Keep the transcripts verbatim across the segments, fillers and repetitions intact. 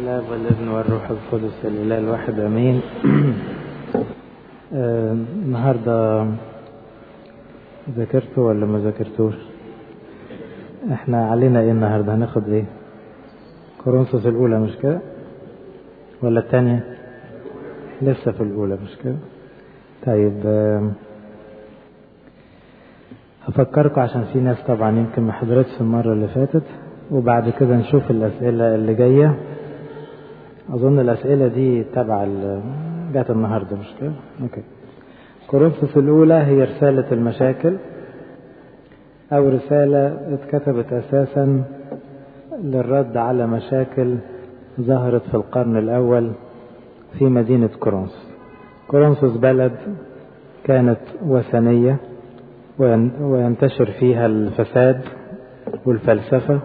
الآب والابن والروح القدس الإله الواحد أمين. آه النهاردة ذاكرته ولا ما ذاكرتوش؟ احنا علينا ايه النهاردة؟ هناخد ايه؟ كورنثوس الأولى مش كده؟ ولا الثانية؟ لسه في الأولى مش كده؟ طيب آه هفكركم عشان في ناس طبعا يمكن ما حضرتش المرة اللي فاتت، وبعد كده نشوف الأسئلة اللي جاية. أظن الأسئلة دي تبع جات النهاردة مش كده؟ أوكي. كورنثوس الأولى هي رسالة المشاكل، أو رسالة اتكتبت أساسا للرد على مشاكل ظهرت في القرن الأول في مدينة كورنثوس. كورنثوس بلد كانت وثنية وينتشر فيها الفساد والفلسفة،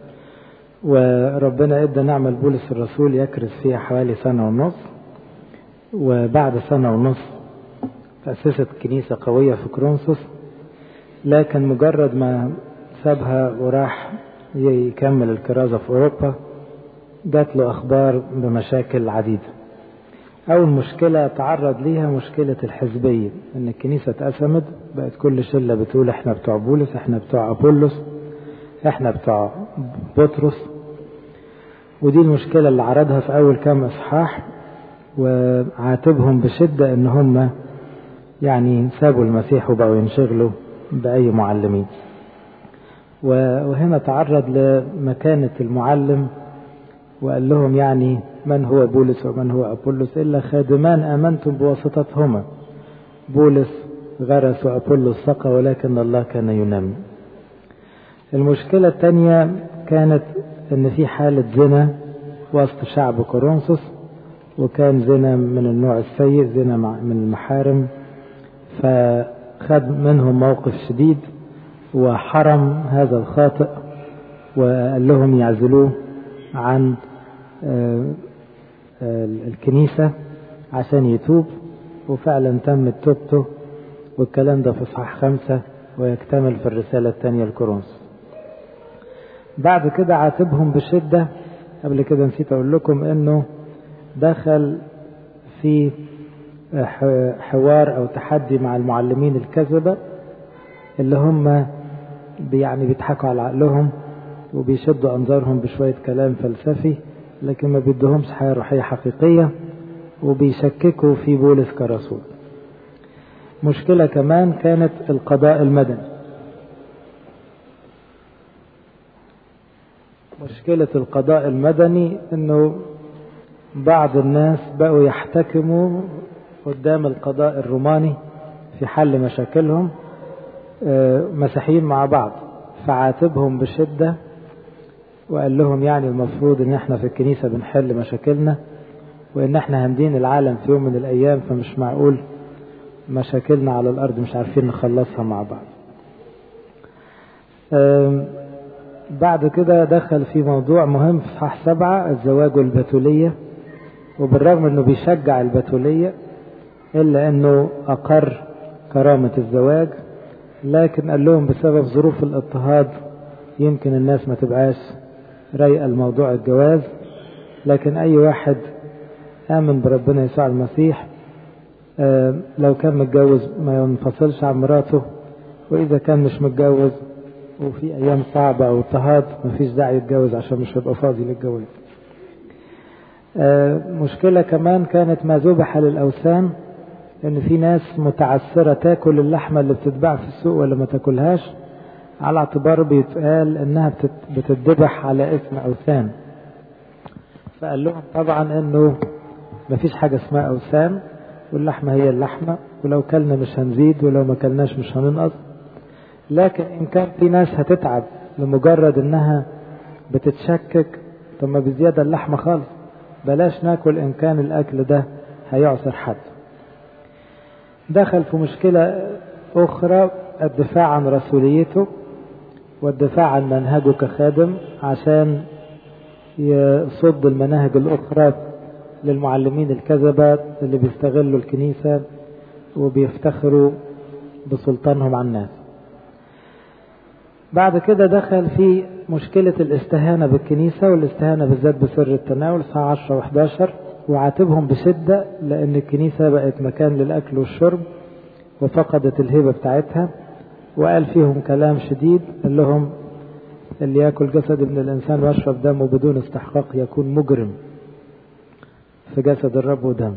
وربنا ادى نعمة بولس الرسول يكرس فيها حوالي سنة ونص، وبعد سنة ونص تأسست كنيسة قوية في كورنثوس. لكن مجرد ما سابها وراح يكمل الكرازة في أوروبا جات له أخبار بمشاكل عديدة. أول مشكلة تعرض ليها مشكلة الحزبية، إن الكنيسة اتقسمت، بقت كل شلة بتقول إحنا بتوع بولس، إحنا بتوع أبولس، إحنا بتوع بطرس. ودي المشكلة اللي عرضها في أول كام إصحاح، وعاتبهم بشدة إن هم يعني سابوا المسيح وبقوا ينشغلوا بأي معلمين. وهنا تعرض لمكانة المعلم وقال لهم يعني من هو بولس ومن هو أبولس إلا خادمان آمنتم بواسطتهما، بولس غرس وأبولس سقى ولكن الله كان ينمي. المشكلة الثانية كانت ان في حالة زنا وسط شعب كورنثوس، وكان زنا من النوع السيء، زنا من المحارم، فخد منهم موقف شديد وحرم هذا الخاطئ وقال لهم يعزلوه عن الكنيسة عشان يتوب، وفعلا تمت توبته، والكلام ده في اصحاح خمسة ويكتمل في الرسالة الثانية لكورنثوس. بعد كده عاتبهم بشدة. قبل كده نسيت اقول لكم انه دخل في حوار او تحدي مع المعلمين الكذبة اللي هم يعني بيضحكوا على عقلهم وبيشدوا انظارهم بشوية كلام فلسفي، لكن ما بيدهمش حياة روحية حقيقية، وبيشككوا في بولس كرسول. مشكلة كمان كانت القضاء المدني. مشكلة القضاء المدني انه بعض الناس بقوا يحتكموا قدام القضاء الروماني في حل مشاكلهم، مسيحيين مع بعض، فعاتبهم بشدة وقال لهم يعني المفروض ان احنا في الكنيسة بنحل مشاكلنا، وان احنا هندين العالم في يوم من الايام، فمش معقول مشاكلنا على الارض مش عارفين نخلصها مع بعض. بعد كده دخل في موضوع مهم في صح سبعة، الزواج والبتولية، وبالرغم انه بيشجع البتولية الا انه اقر كرامة الزواج، لكن قال لهم بسبب ظروف الاضطهاد يمكن الناس ما تبقاش رايقة الموضوع الجواز، لكن اي واحد امن بربنا يسوع المسيح لو كان متجوز ما ينفصلش عن مراته، واذا كان مش متجوز وفي ايام صعبة او اضطهاد مفيش داعي يتجوز عشان مش هيبقى فاضي للجواز. مشكلة كمان كانت ما ذبح للاوثان، ان في ناس متعسرة تاكل اللحمة اللي بتتباع في السوق ولا ما تاكلهاش، على اعتبار بيتقال انها بتتذبح على اسم اوثان. فقال لهم طبعا انه مفيش حاجة اسمها اوثان، واللحمة هي اللحمة، ولو كلنا مش هنزيد ولو ما كلناش مش هننقص. لكن إن كان في ناس هتتعب لمجرد إنها بتتشكك، طب ما بزيادة اللحمة خالص، بلاش ناكل إن كان الأكل ده هيعصر حد. دخل في مشكلة أخرى، الدفاع عن رسوليته والدفاع عن منهجه كخادم، عشان يصد المناهج الأخرى للمعلمين الكذبة اللي بيستغلوا الكنيسة وبيفتخروا بسلطانهم على الناس. بعد كده دخل في مشكلة الاستهانة بالكنيسة والاستهانة بالذات بسر التناول الساعة عشرة وحداشر، وعاتبهم بشدة لأن الكنيسة بقت مكان للأكل والشرب وفقدت الهبة بتاعتها، وقال فيهم كلام شديد، قال لهم اللي يأكل جسد ابن الإنسان ويشرب دمه بدون استحقاق يكون مجرم في جسد الرب ودم.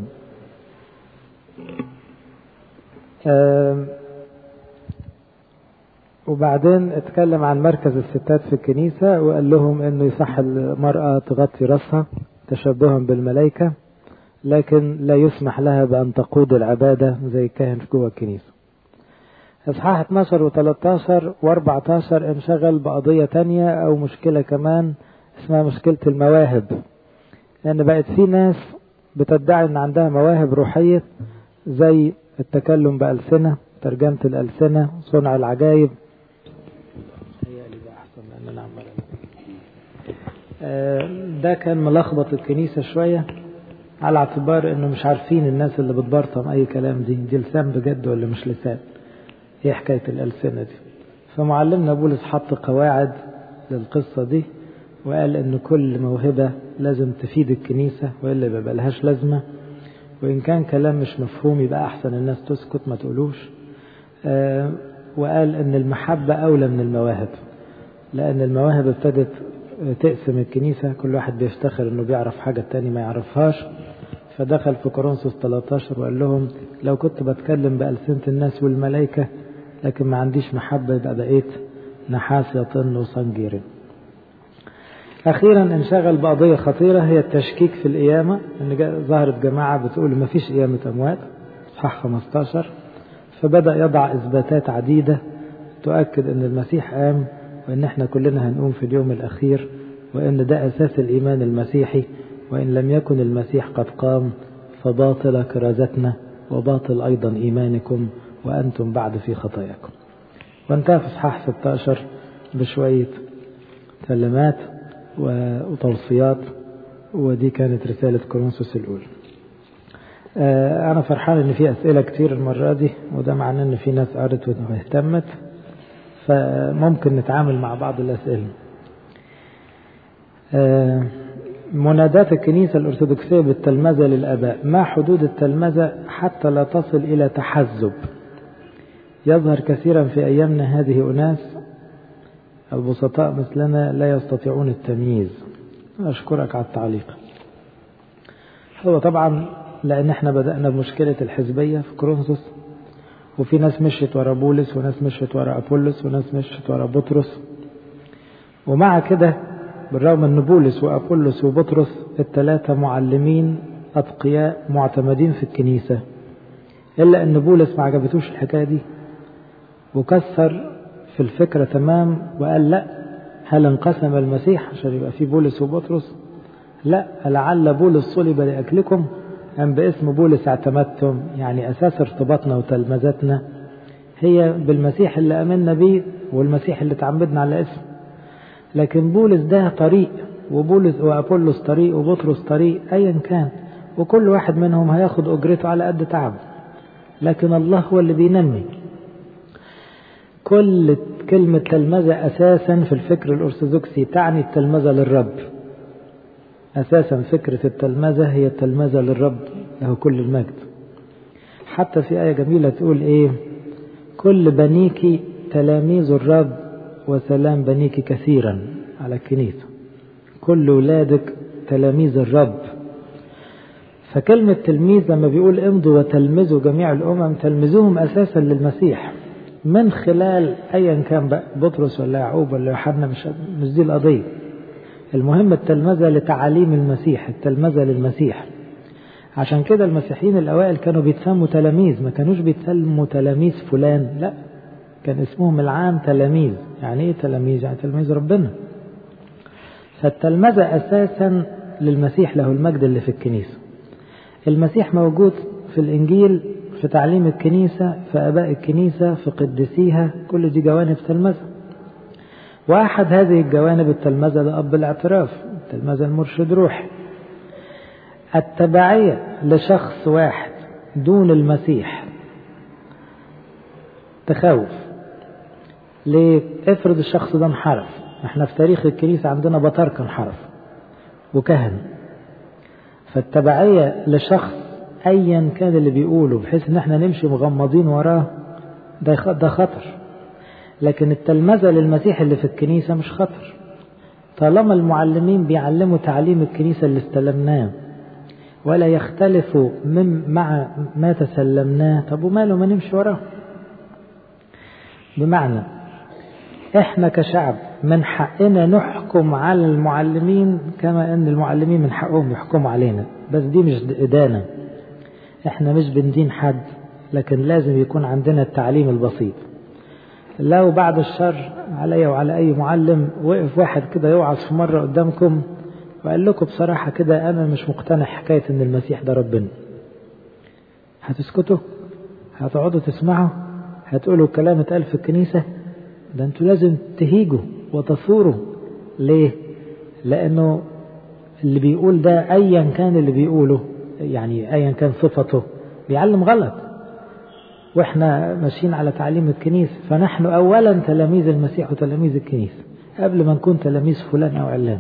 وبعدين اتكلم عن مركز الستات في الكنيسة وقال لهم انه يصح المرأة تغطي رأسها تشبها بالملائكة، لكن لا يسمح لها بأن تقود العبادة زي كاهن جوه الكنيسة. اصحاح اتناشر وتلتاشر واربعتاشر انشغل بقضية تانية او مشكلة كمان اسمها مشكلة المواهب، لان بقت في ناس بتدعي ان عندها مواهب روحية زي التكلم بألسنة، ترجمة الألسنة، صنع العجائب. ده كان ملخبط الكنيسة شوية على اعتبار انه مش عارفين الناس اللي بتبرطم اي كلام دي دي لسان بجد ولا مش لسان، ايه حكاية الألسنة دي. فمعلمنا بولس حط قواعد للقصة دي وقال ان كل موهبة لازم تفيد الكنيسة وإلا ما بقالهاش لازمة، وإن كان كلام مش مفهوم يبقى أحسن الناس تسكت ما تقولوش. آه وقال ان المحبة أولى من المواهب، لأن المواهب ابتدت تقسم الكنيسة، كل واحد بيفتخر انه بيعرف حاجة التاني ما يعرفهاش. فدخل في كورنثوس تلتاشر وقال لهم لو كنت بتكلم بألسنة الناس والملائكة لكن ما عنديش محبة يبقى بقيت نحاس يطن وصنجير. أخيرا انشغل بقضية خطيرة هي التشكيك في القيامة، ان ظهرت جماعة بتقول ما فيش قيامة أموات، صح خمستاشر. فبدأ يضع إثباتات عديدة تؤكد ان المسيح قام وان احنا كلنا هنقوم في اليوم الأخير، وان ده أساس الإيمان المسيحي، وإن لم يكن المسيح قد قام فباطل كرازتنا وباطل أيضا إيمانكم وأنتم بعد في خطاياكم. وانتهى في اصحاح ستاشر بشوية كلمات وتوصيات، ودي كانت رسالة كورنثوس الأولى. أنا فرحان إن في أسئلة كتير المرة دي، وده معناه إن في ناس قرت واهتمت، فممكن نتعامل مع بعض الأسئلة. منادات الكنيسة الأرثوذكسية بالتلمذة للآباء، ما حدود التلمذة حتى لا تصل إلى تحزب؟ يظهر كثيرا في أيامنا هذه أناس البسطاء مثلنا لا يستطيعون التمييز. أشكرك على التعليق. هو طبعا لأن احنا بدأنا بمشكلة الحزبية في كورنثوس، وفي ناس مشيت ورا بولس وناس مشيت ورا أبولس وناس مشيت ورا بطرس، ومع كده بالرغم أن بولس وأبولس وبطرس الثلاثة معلمين أتقياء معتمدين في الكنيسة، إلا أن بولس ما عجبتوش الحكاية دي وكسر في الفكرة تمام وقال لا، هل انقسم المسيح عشان يبقى في بولس وبطرس؟ لا، لعل بولس صلب لأجلكم أم باسم بولس اعتمدتم. يعني أساس ارتباطنا وتلمذتنا هي بالمسيح اللي أمنا به والمسيح اللي تعمدنا على اسمه. لكن بولس ده طريق، وبولس وأبولس طريق، وبطرس طريق، أيا كان، وكل واحد منهم هياخد أجرته على قد تعبه، لكن الله هو اللي بينمي. كل كلمة تلمذة أساسا في الفكر الأرثوذكسي تعني التلمذة للرب. أساسا فكرة التلمذة هي التلمذة للرب له كل المجد. حتى في آية جميلة تقول إيه؟ كل بنيك تلاميذ الرب وسلام بنيك كثيرا على الكنيسة. كل ولادك تلاميذ الرب. فكلمة تلميذ لما بيقول امضوا وتلمذوا جميع الأمم، تلمذوهم أساسا للمسيح من خلال أيا كان بقى بطرس ولا يعقوب ولا يوحنا، مش مش دي القضية. المهم التلمذة لتعاليم المسيح، التلمذة للمسيح. عشان كده المسيحيين الأوائل كانوا بيتسموا تلاميذ، ما كانوش بيتسموا تلاميذ فلان، لا، كان اسمهم العام تلاميذ. يعني ايه تلاميذ؟ يعني تلاميذ ربنا. فالتلمذة أساسا للمسيح له المجد اللي في الكنيسة. المسيح موجود في الإنجيل، في تعليم الكنيسة، في آباء الكنيسة، في قدسيها، كل دي جوانب تلمذة. وأحد هذه الجوانب التلمذة لأب الاعتراف، التلمذة المرشد روحي. التبعية لشخص واحد دون المسيح تخوف. ليه؟ افرض الشخص ده انحرف، احنا في تاريخ الكنيسة عندنا بطاركة انحرف وكهن، فالتبعية لشخص ايا كان اللي بيقوله بحيث ان احنا نمشي مغمضين وراه ده ده خطر. لكن التلمذة للمسيح اللي في الكنيسة مش خطر، طالما المعلمين بيعلموا تعليم الكنيسة اللي استلمناه ولا يختلفوا من مع ما تسلمناه، طب وماله ما نمشي وراه. بمعنى احنا كشعب من حقنا نحكم على المعلمين كما ان المعلمين من حقهم يحكموا علينا، بس دي مش إدانة، احنا مش بندين حد، لكن لازم يكون عندنا التعليم البسيط. لو بعد الشر علي وعلى اي معلم وقف واحد كده يوعظ في مرة قدامكم وقال لكم بصراحة كده انا مش مقتنع حكاية ان المسيح ده ربنا، هتسكتوا؟ هتقعدوا تسمعوا؟ هتقولوا كلام اتقال في الكنيسة؟ ده انتوا لازم تهيجوا وتصوروا. ليه؟ لانه اللي بيقول ده ايا كان اللي بيقوله، يعني ايا كان صفته، بيعلم غلط، واحنا ماشيين على تعليم الكنيسة. فنحن اولا تلاميذ المسيح وتلاميذ الكنيسة قبل ما نكون تلاميذ فلان او علان.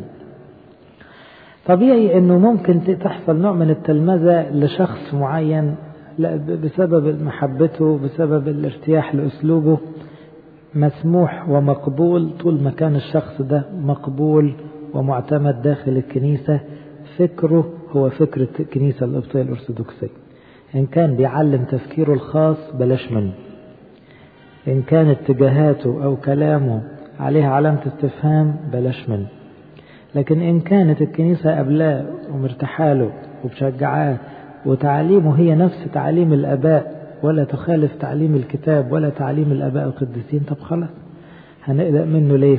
طبيعي انه ممكن تحصل نوع من التلمذة لشخص معين بسبب محبته، بسبب الارتياح لاسلوبه، مسموح ومقبول طول ما كان الشخص ده مقبول ومعتمد داخل الكنيسة، فكره هو فكرة الكنيسة القبطية الأرثوذكسية. إن كان بيعلم تفكيره الخاص بلاش منه، إن كان اتجاهاته أو كلامه عليها علامة استفهام بلاش منه. لكن إن كانت الكنيسة قبلاه ومرتحاله وبشجعاه وتعليمه هي نفس تعليم الآباء ولا تخالف تعليم الكتاب ولا تعليم الآباء القديسين، طب خلاص هنقلق منه ليه؟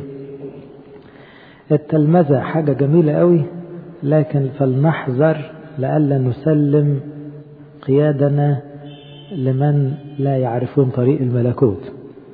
التلمذة حاجة جميلة قوي، لكن فلنحذر لألا نسلم قيادنا لمن لا يعرفون طريق الملكوت،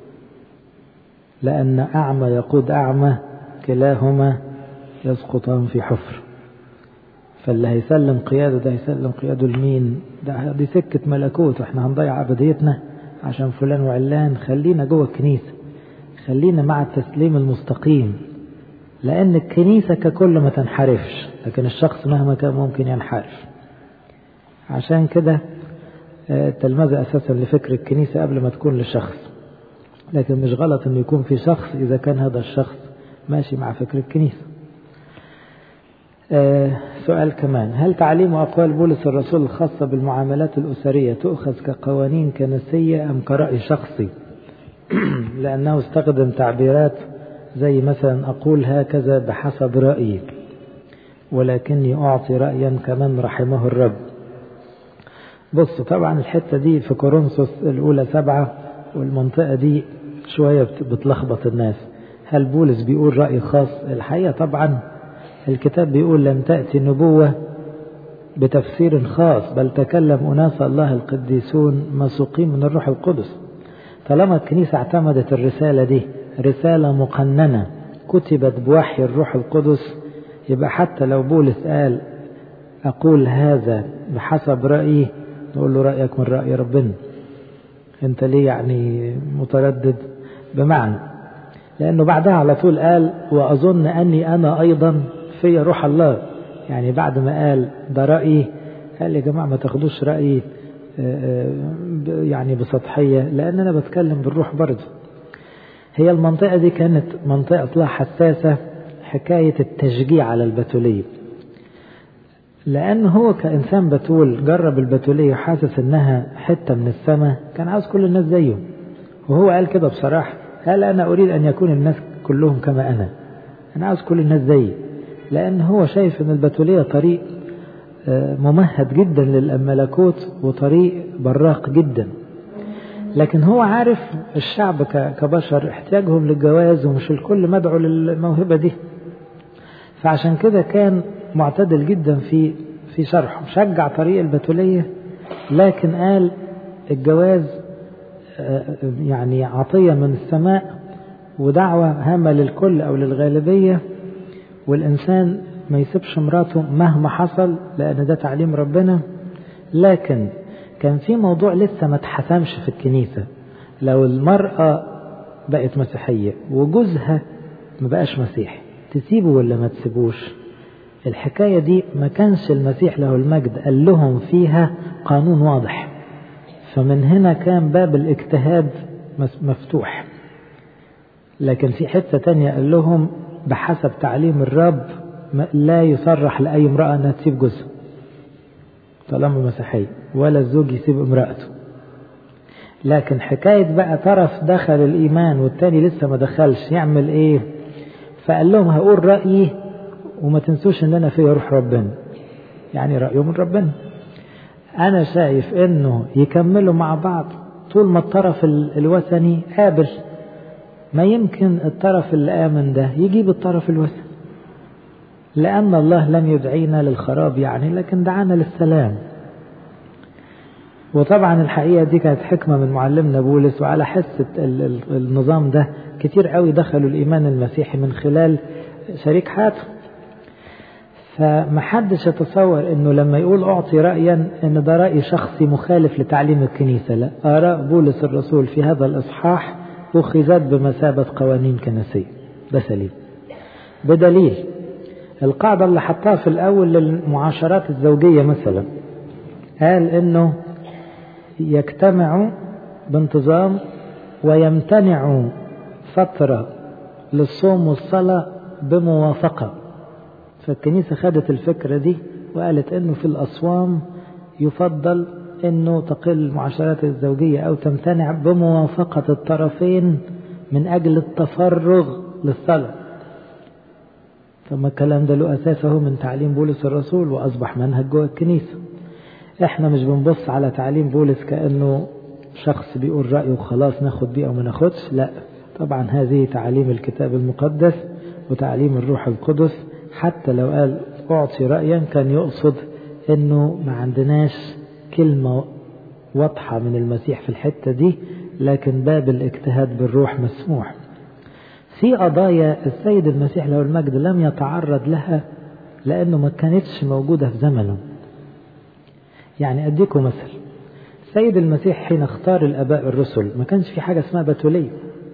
لأن أعمى يقود أعمى كلاهما يسقطان في حفر. فاللي هيسلم قياده ده هيسلم قياده لمين؟ ده دي سكة ملكوت، واحنا هنضيع عبديتنا عشان فلان وعلان. خلينا جوه الكنيسة، خلينا مع التسليم المستقيم، لأن الكنيسة ككل ما تنحرفش، لكن الشخص مهما كان ممكن ينحرف. عشان كده التلمذة أساسا لفكر الكنيسة قبل ما تكون لشخص، لكن مش غلط أن يكون في شخص إذا كان هذا الشخص ماشي مع فكر الكنيسة. آه سؤال كمان، هل تعليم أقوال بولس الرسول الخاصة بالمعاملات الأسرية تؤخذ كقوانين كنسية أم كرأي شخصي؟ لأنه استخدم تعبيرات زي مثلا أقول هكذا بحسب رأيي ولكني أعطي رأيا كمن رحمه الرب. بص طبعا الحتة دي في كورنثوس الأولى سبعة، والمنطقة دي شوية بتلخبط الناس. هل بولس بيقول رأي خاص؟ الحقيقة طبعا الكتاب بيقول لم تأتي نبوة بتفسير خاص، بل تكلم أناس الله القديسون مسوقين من الروح القدس. طالما الكنيسة اعتمدت الرسالة دي رسالة مقننة كتبت بوحي الروح القدس، يبقى حتى لو بولس قال أقول هذا بحسب رأيي، نقول له رأيك من رأي ربنا، انت ليه يعني متردد؟ بمعنى لأنه بعدها على طول قال وأظن أني أنا أيضا في روح الله. يعني بعد ما قال ده رأيي قال يا جماعة ما تاخدوش رأيي يعني بسطحية، لأن أنا بتكلم بالروح برضه. هي المنطقة دي كانت منطقة أصلها حساسة، حكاية التشجيع على البتولية، لأنه هو كإنسان بتول جرب البتولية وحاسس إنها حتة من السماء، كان عاوز كل الناس زيه، وهو قال كده بصراحة، قال أنا أريد أن يكون الناس كلهم كما أنا، أنا عاوز كل الناس زيي، لأن هو شايف إن البتولية طريق ممهد جدا للملكوت وطريق براق جدا. لكن هو عارف الشعب كبشر احتياجهم للجواز، ومش الكل مدعو للموهبة دي، فعشان كده كان معتدل جدا في في شرحه، شجع طريق البتولية، لكن قال الجواز يعني عطية من السماء ودعوة هامة للكل أو للغالبية، والإنسان ما يسيبش مراته مهما حصل، لأن ده تعليم ربنا. لكن كان في موضوع لسه ما اتحسمش في الكنيسة، لو المرأة بقت مسيحية وجوزها ما بقاش مسيح، تسيبه ولا ما تسيبوش؟ الحكاية دي ما كانش المسيح له المجد قال لهم فيها قانون واضح، فمن هنا كان باب الاجتهاد مفتوح. لكن في حتة تانية قال لهم بحسب تعليم الرب لا يصرح لأي امرأة أنها تسيب جوزها طالما مسيحية، ولا الزوج يسيب امرأته. لكن حكاية بقى طرف دخل الإيمان والتاني لسه ما دخلش يعمل إيه؟ فقال لهم هقول رأيي وما تنسوش ان انا فيه روح ربنا، يعني رأيه من ربنا. انا شايف انه يكملوا مع بعض طول ما الطرف الوثني قابل، ما يمكن الطرف اللي آمن ده يجيب الطرف الوثني، لأن الله لم يدعينا للخراب يعني، لكن دعانا للسلام. وطبعا الحقيقة دي كانت حكمة من معلمنا بولس، وعلى حس النظام ده كتير قوي دخلوا الإيمان المسيحي من خلال شريك حياتهم. فمحدش يتصور انه لما يقول اعطي رأيا ان ده رأي شخصي مخالف لتعليم الكنيسة، لا، آراء بولس الرسول في هذا الإصحاح أخذت بمثابة قوانين كنسية، ده سليم. بدليل القاعدة اللي حطها في الأول للمعاشرات الزوجية مثلا، قال انه يجتمعوا بانتظام ويمتنعوا فترة للصوم والصلاة بموافقة. فالكنيسة خدت الفكرة دي وقالت انه في الأصوام يفضل انه تقل المعاشرات الزوجية او تمتنع بموافقة الطرفين من اجل التفرغ للصلاة. ثم الكلام ده له اساسه من تعليم بولس الرسول واصبح منهج جوه الكنيسة. احنا مش بنبص على تعليم بولس كأنه شخص بيقول رأيه وخلاص ناخد بيه او ما ناخدش، لا، طبعا هذه تعليم الكتاب المقدس وتعليم الروح القدس. حتى لو قال أعطي رأيا كان يقصد أنه ما عندناش كلمة واضحة من المسيح في الحتة دي، لكن باب الاجتهاد بالروح مسموح. في قضايا السيد المسيح له المجد لم يتعرض لها لأنه ما كانتش موجودة في زمنه. يعني أديكم مثل، السيد المسيح حين اختار الآباء الرسل ما كانش في حاجة اسمها بتولية.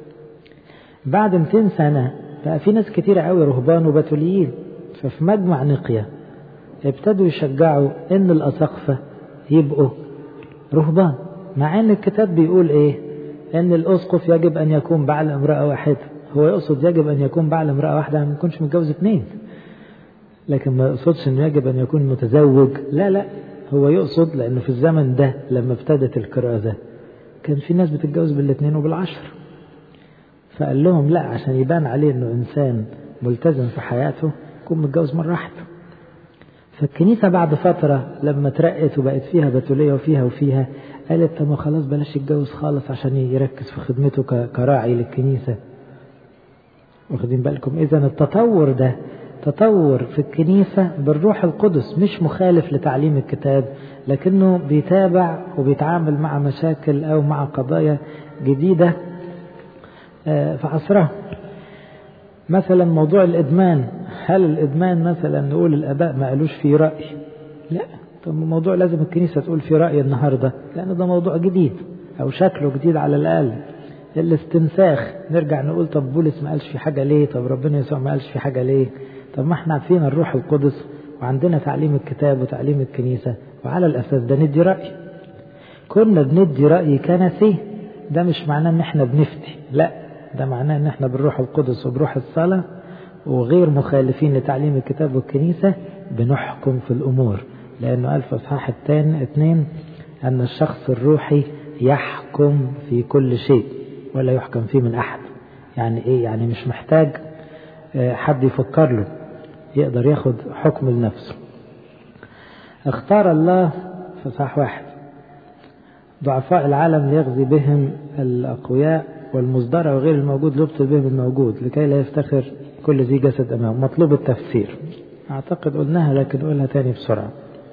بعد مئتين سنة بقى في ناس كتير قوي رهبان وبتوليين، ففي مجمع نقية ابتدوا يشجعوا ان الأساقفة يبقوا رهبان، مع ان الكتاب بيقول ايه؟ ان الأسقف يجب ان يكون بعل امرأة واحدة. هو يقصد يجب ان يكون بعل امرأة واحدة، ما يكونش متجوز اثنين، لكن ما يقصدش انه يجب ان يكون متزوج، لا لا، هو يقصد لانه في الزمن ده لما ابتدت الكرازة كان في ناس بتتجوز بالاثنين وبالعشر، فقال لهم لا، عشان يبان عليه انه انسان ملتزم في حياته يكون متجوز مرة واحدة. فالكنيسة بعد فترة لما ترقت وبقت فيها بتولية وفيها وفيها قالت طب خلاص بلاش يتجوز خالص عشان يركز في خدمته كراعي للكنيسة. واخدين بالكم؟ إذا التطور ده تطور في الكنيسة بالروح القدس، مش مخالف لتعليم الكتاب، لكنه بيتابع وبيتعامل مع مشاكل أو مع قضايا جديدة في عصرها. مثلا موضوع الإدمان، هل الإدمان مثلا نقول الآباء ما قالوش فيه رأي؟ لا، طب موضوع لازم الكنيسة تقول فيه رأي النهاردة، لأنه ده موضوع جديد أو شكله جديد على الأقل. الاستنساخ نرجع نقول طب بولس ما قالش في حاجة ليه؟ طب ربنا يسوع ما قالش في حاجة ليه؟ طب ما احنا عارفين الروح القدس وعندنا تعليم الكتاب وتعليم الكنيسة، وعلى الأساس ده ندي رأي. كنا بندي رأي كنسي، ده مش معناه ان احنا بنفتي، لا، ده معناه ان احنا بالروح القدس وبروح الصلاة وغير مخالفين لتعليم الكتاب والكنيسة بنحكم في الأمور. لأنه قال في إصحاح الثاني اثنين أن الشخص الروحي يحكم في كل شيء ولا يحكم فيه من أحد. يعني إيه؟ يعني مش محتاج حد يفكر له، يقدر ياخد حكم لنفسه. اختار الله في إصحاح واحد ضعفاء العالم ليغزي بهم الأقوياء، والمصدر وغير الموجود ليبطل بهم الموجود لكي لا يفتخر كل ذي جسد أمامه. مطلوب التفسير، أعتقد قلناها لكن قولها تاني بسرعة.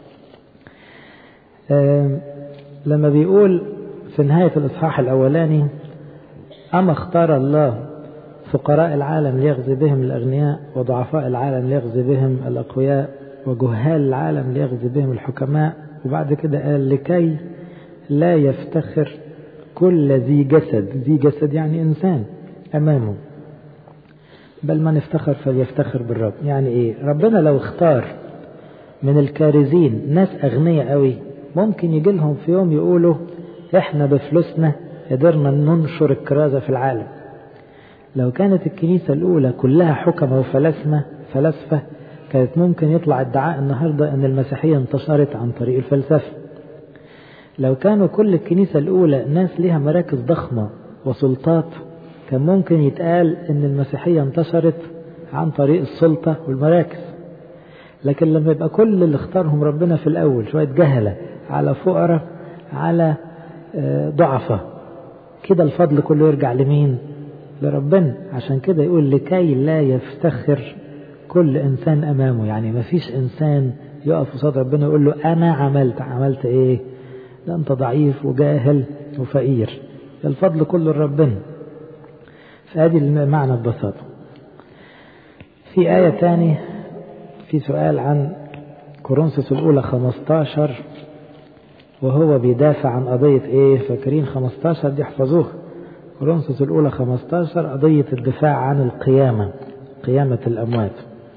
لما بيقول في نهاية الإصحاح الأولاني أما اختار الله فقراء العالم ليغزي بهم الأغنياء، وضعفاء العالم ليغزي بهم الأقوياء، وجهال العالم ليغزي بهم الحكماء، وبعد كده قال لكي لا يفتخر كل ذي جسد. ذي جسد يعني إنسان أمامه بل من افتخر فليفتخر بالرب. يعني ايه؟ ربنا لو اختار من الكارزين ناس اغنياء قوي ممكن يجي لهم في يوم يقولوا احنا بفلوسنا قدرنا ننشر الكرازة في العالم. لو كانت الكنيسة الاولى كلها حكمة وفلاسفة فلاسفة كانت ممكن يطلع ادعاء النهاردة ان المسيحية انتشرت عن طريق الفلسفة. لو كانوا كل الكنيسة الاولى ناس لها مراكز ضخمة وسلطات كان ممكن يتقال ان المسيحية انتشرت عن طريق السلطة والمراكز. لكن لما يبقى كل اللي اختارهم ربنا في الاول شوية جهلة على فقراء على ضعفة كده الفضل كله يرجع لمين؟ لربنا. عشان كده يقول لكي لا يفتخر كل انسان امامه. يعني ما فيش انسان يقف قصاد ربنا يقول له انا عملت عملت ايه؟ ده انت ضعيف وجاهل وفقير. الفضل كله لربنا. فهذه المعنى ببساطة. في آية تاني في سؤال عن كورنثوس الأولى خمستاشر وهو بيدافع عن قضية ايه؟ فاكرين خمستاشر دي احفظوها. كورنثوس الأولى خمستاشر قضية الدفاع عن القيامة، قيامة الأموات.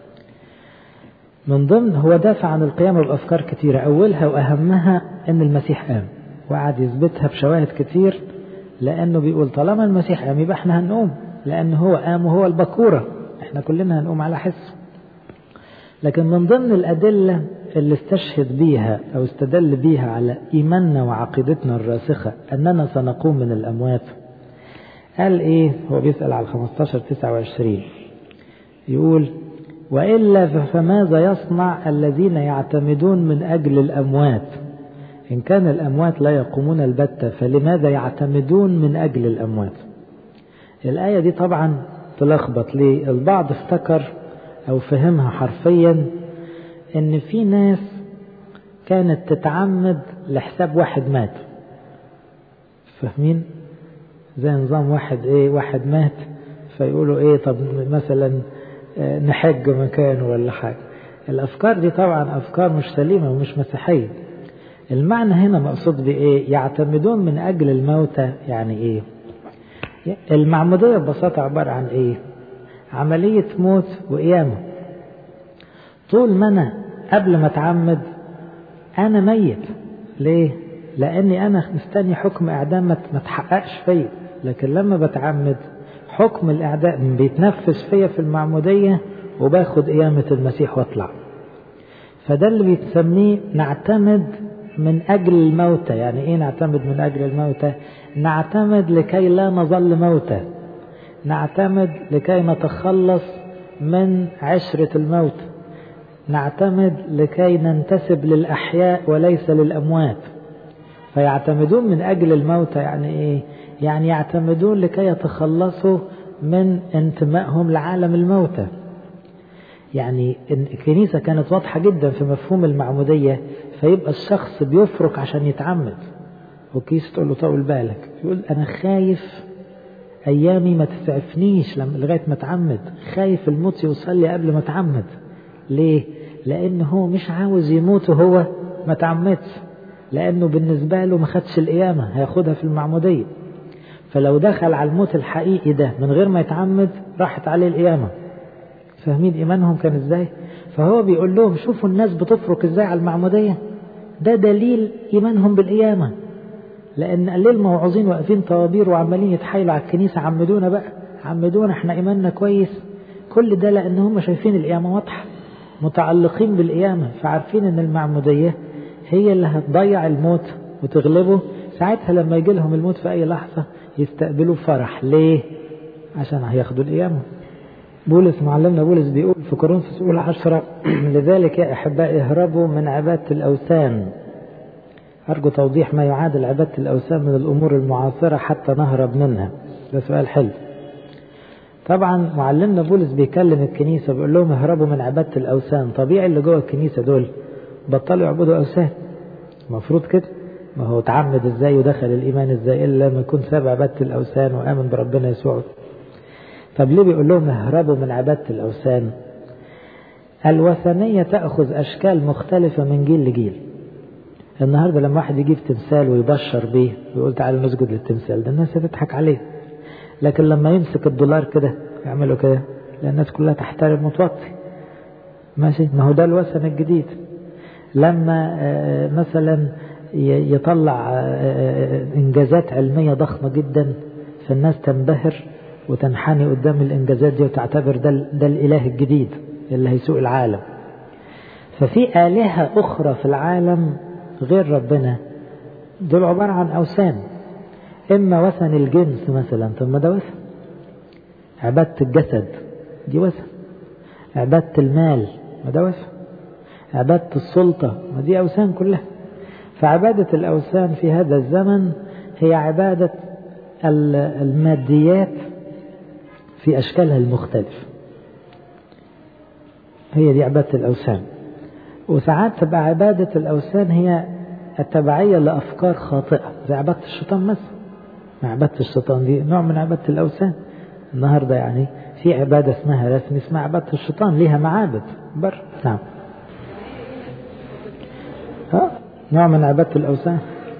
من ضمن هو دافع عن القيامة بأفكار كتيرة. أولها وأهمها أن المسيح قام، وقعد يثبتها بشواهد كتير. لأنه بيقول طالما المسيح قام يبقى احنا هنقوم، لأنه هو قام وهو البكورة، احنا كلنا هنقوم على حسه. لكن من ضمن الأدلة اللي استشهد بيها أو استدل بيها على إيماننا وعقيدتنا الراسخة أننا سنقوم من الأموات قال إيه؟ هو بيسأل على خمستاشر تسعة وعشرين يقول وإلا فماذا يصنع الذين يعتمدون من أجل الأموات؟ إن كان الأموات لا يقومون البتة فلماذا يعتمدون من أجل الأموات؟ الآية دي طبعا تلخبط. ليه؟ البعض افتكر أو فهمها حرفيا إن في ناس كانت تتعمد لحساب واحد مات. فاهمين؟ زي نظام واحد إيه؟ واحد مات فيقولوا إيه؟ طب مثلا نحج مكانه ولا حاجة. الأفكار دي طبعا أفكار مش سليمة ومش مسيحية. المعنى هنا مقصود بإيه؟ يعتمدون من أجل الموتى. يعني إيه؟ المعمودية ببساطة عبارة عن إيه؟ عملية موت وقيامة. طول ما أنا قبل ما أتعمد أنا ميت. ليه؟ لأني أنا مستني حكم إعدام ما تحققش فيا. لكن لما بتعمد حكم الإعدام بيتنفذ فيا في المعمودية وباخد قيامة المسيح واطلع. فده اللي بيتسميه نعتمد من أجل الموتى. يعني إيه نعتمد من أجل الموتى؟ نعتمد لكي لا نظل موتى، نعتمد لكي نتخلص من عشرة الموت، نعتمد لكي ننتسب للأحياء وليس للأموات. فيعتمدون من أجل الموتى يعني إيه؟ يعني يعتمدون لكي يتخلصوا من انتمائهم لعالم الموتى. يعني الكنيسة كانت واضحة جدا في مفهوم المعمودية. فيبقى الشخص بيفرق عشان يتعمد، وكيس تقول له طول بالك، يقول أنا خايف أيامي ما تسعفنيش لما لغاية ما اتعمد، خايف الموت يوصل لي قبل ما اتعمد. ليه؟ لأنه هو مش عاوز يموت وهو ما تعمدش، لأنه بالنسبة له ما خدش القيامة، هياخدها في المعمودية. فلو دخل على الموت الحقيقي ده من غير ما يتعمد راحت عليه القيامة. فاهمين إيمانهم كان إزاي؟ فهو بيقول لهم شوفوا الناس بتفرق إزاي على المعمودية. ده دليل إيمانهم بالقيامة. لأن قليل الموعظين واقفين طوابير وعمالين يتحايلوا على الكنيسة عمدونا بقى، عمدونا احنا إيماننا كويس. كل ده لأن هم شايفين القيامة واضحة، متعلقين بالقيامة، فعارفين ان المعمودية هي اللي هتضيع الموت وتغلبه. ساعتها لما يجي لهم الموت في أي لحظة يستقبلوا فرح. ليه؟ عشان هياخدوا القيامة. بولس معلمنا بولس بيقول في كورنثوس الأولى عشرة لذلك يا أحبائي اهربوا من عبادة الأوثان. أرجو توضيح ما يعادل عبادة الأوثان من الأمور المعاصرة حتى نهرب منها. ده سؤال حلو. طبعا معلمنا بولس بيكلم الكنيسة بيقول لهم اهربوا من عبادة الأوثان. طبيعي اللي جوه الكنيسة دول بطلوا يعبدوا أوثان، مفروض كده. ما هو تعمد ازاي ودخل الإيمان ازاي إلا لما يكون ساب عبادة الأوثان وآمن بربنا يسوع. طب ليه بيقول لهم اهربوا من عبادة الأوثان؟ الوثنية تأخذ أشكال مختلفة من جيل لجيل. النهاردة لما واحد يجيب تمثال ويبشر بيه ويقول تعالوا نسجد للتمثال ده، الناس هتضحك عليه. لكن لما يمسك الدولار كده يعملوا كده لأن الناس كلها تحترم وتوطي. ماشي، ما هو ده الوثن الجديد. لما مثلا يطلع إنجازات علمية ضخمة جدا فالناس تنبهر وتنحني قدام الإنجازات دي وتعتبر ده, ده الإله الجديد اللي هيسوق العالم. ففي آلهة أخرى في العالم غير ربنا، دول عبارة عن أوثان. إما وثن الجنس مثلا، ثم ده وثن. عبادة الجسد دي وثن. عبادة المال ما ده وثن. عبادة السلطة ما دي أوثان كلها. فعبادة الأوثان في هذا الزمن هي عبادة الماديات في أشكالها المختلفة، هي دي عبادة الأوثان. وساعات تبقى عبادة الأوثان هي التبعية لأفكار خاطئة، زي عبادة الشيطان مثلا. عبادة الشيطان دي نوع من عبادة الأوثان. النهاردة يعني في عبادة اسمها رسمي اسمها عبادة الشيطان، ليها معابد بر. نعم، ها نوع من عبادة الأوثان.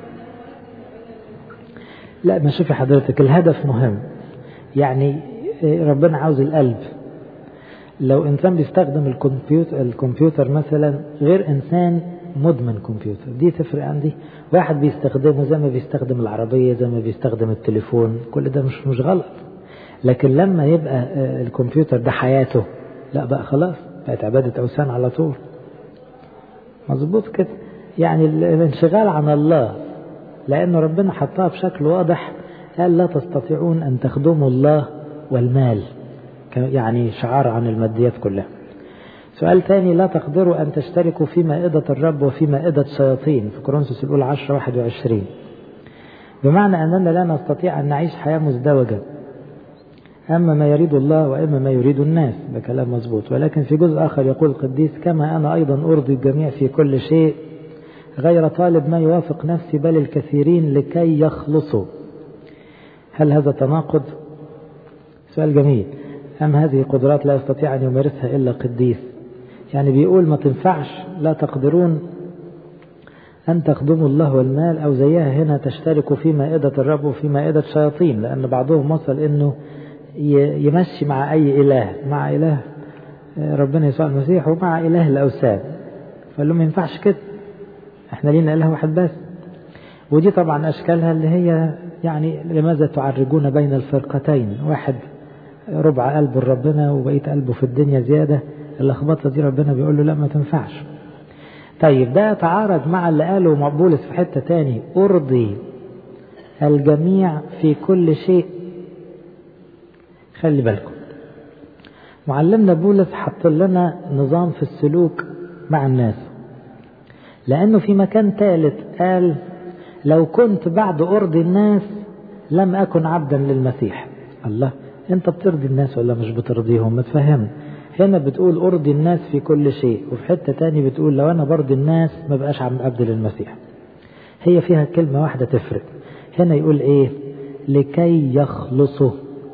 لا، ما شوفي حضرتك، الهدف مهم. يعني ربنا عاوز القلب. لو إنسان بيستخدم الكمبيوتر, الكمبيوتر مثلا غير إنسان مدمن كمبيوتر، دي تفرق عندي. واحد بيستخدمه زي ما بيستخدم العربية، زي ما بيستخدم التليفون، كل ده مش مش غلط. لكن لما يبقى الكمبيوتر ده حياته، لا بقى خلاص بقت عبادة أوثان على طول. مظبوط كده. يعني الانشغال عن الله، لأن ربنا حطها بشكل واضح، قال لا تستطيعون أن تخدموا الله والمال، يعني شعار عن الماديات كلها. سؤال تاني، لا تقدروا أن تشتركوا في مائدة الرب وفي مائدة الشياطين، في كورنثوس الأولى عشرة واحد وعشرين. بمعنى أننا لا نستطيع أن نعيش حياة مزدوجة، أما ما يريد الله وإما ما يريد الناس. ده كلام مظبوط. ولكن في جزء آخر يقول القديس: كما أنا أيضا أرضي الجميع في كل شيء، غير طالب ما يوافق نفسي، بل الكثيرين لكي يخلصوا. هل هذا تناقض؟ سؤال جميل. أم هذه قدرات لا يستطيع أن يمارسها إلا قديس؟ يعني بيقول ما تنفعش، لا تقدرون أن تخدموا الله والمال، أو زيها هنا تشتركوا في مائدة الرب وفي مائدة الشياطين، لأن بعضهم وصل إنه يمشي مع أي إله، مع إله ربنا يسوع المسيح ومع إله الأوثان. فقال له ما ينفعش كده، احنا لينا إله واحد بس. ودي طبعا أشكالها اللي هي يعني لماذا تعرجون بين الفرقتين، واحد ربع قلبه ربنا وبقيت قلبه في الدنيا زيادة. اللخبطة دي ربنا بيقول له لا ما تنفعش. طيب ده يتعارض مع اللي قاله بولس في حتة تاني: أرضي الجميع في كل شيء. خلي بالكم، معلمنا بولس حط لنا نظام في السلوك مع الناس، لأنه في مكان ثالث قال: لو كنت بعد أرضي الناس لم أكن عبدا للمسيح. الله، أنت بترضي الناس ولا مش بترضيهم؟ ما تفهم. هنا بتقول أرضي الناس في كل شيء، وفي حتة تاني بتقول لو أنا برضي الناس ما بقاش عبد للمسيح. هي فيها كلمة واحدة تفرق. هنا يقول إيه؟ لكي يخلصوا.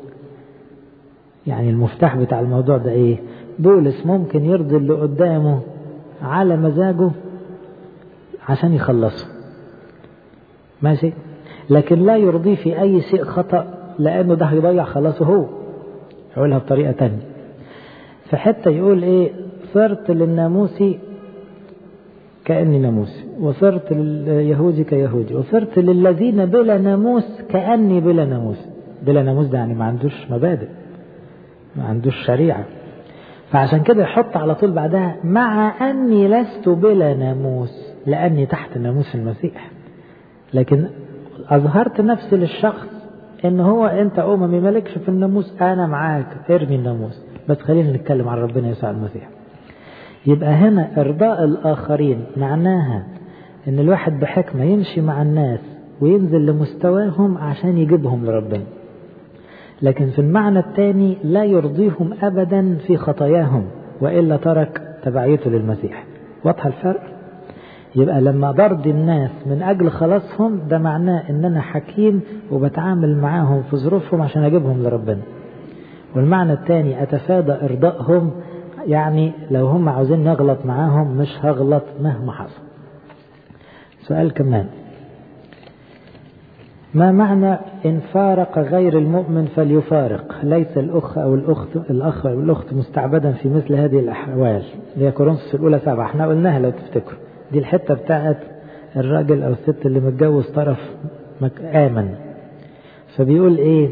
يعني المفتاح بتاع الموضوع ده إيه؟ بولس ممكن يرضي اللي قدامه على مزاجه عشان يخلصه، ماشي، لكن لا يرضيه في أي شيء خطأ، لأنه ده هيضيع خلاصه هو. يقولها بطريقة تانية. في حتة يقول إيه؟ صرت للناموسي كأني ناموسي، وصرت لليهودي كيهودي، وصرت للذين بلا ناموس كأني بلا ناموس. بلا ناموس ده يعني ما عندوش مبادئ، ما عندوش شريعة. فعشان كده يحط على طول بعدها: مع أني لست بلا ناموس، لأني تحت ناموس المسيح، لكن أظهرت نفسي للشخص إن هو أنت أممي مالكش في الناموس، أنا معاك، ارمي الناموس، بس خلينا نتكلم عن ربنا يسوع المسيح. يبقى هنا إرضاء الآخرين معناها إن الواحد بحكمة يمشي مع الناس وينزل لمستواهم عشان يجيبهم لربنا، لكن في المعنى الثاني لا يرضيهم أبدا في خطاياهم، وإلا ترك تبعيته للمسيح. واضح الفرق؟ يبقى لما برضي الناس من أجل خلاصهم، ده معناه إن أنا حكيم وبتعامل معاهم في ظروفهم عشان أجيبهم لربنا. والمعنى الثاني أتفادى إرضائهم، يعني لو هم عاوزين نغلط معاهم مش هغلط مهما حصل. سؤال كمان: ما معنى إن فارق غير المؤمن فليفارق؟ ليس الأخ أو الأخت الأخ أو الأخت مستعبدا في مثل هذه الأحوال. هي كورنثوس الأولى سبعة، احنا قلناها لو تفتكروا، دي الحتة بتاعت الراجل أو الست اللي متجوز طرف آمن. فبيقول إيه؟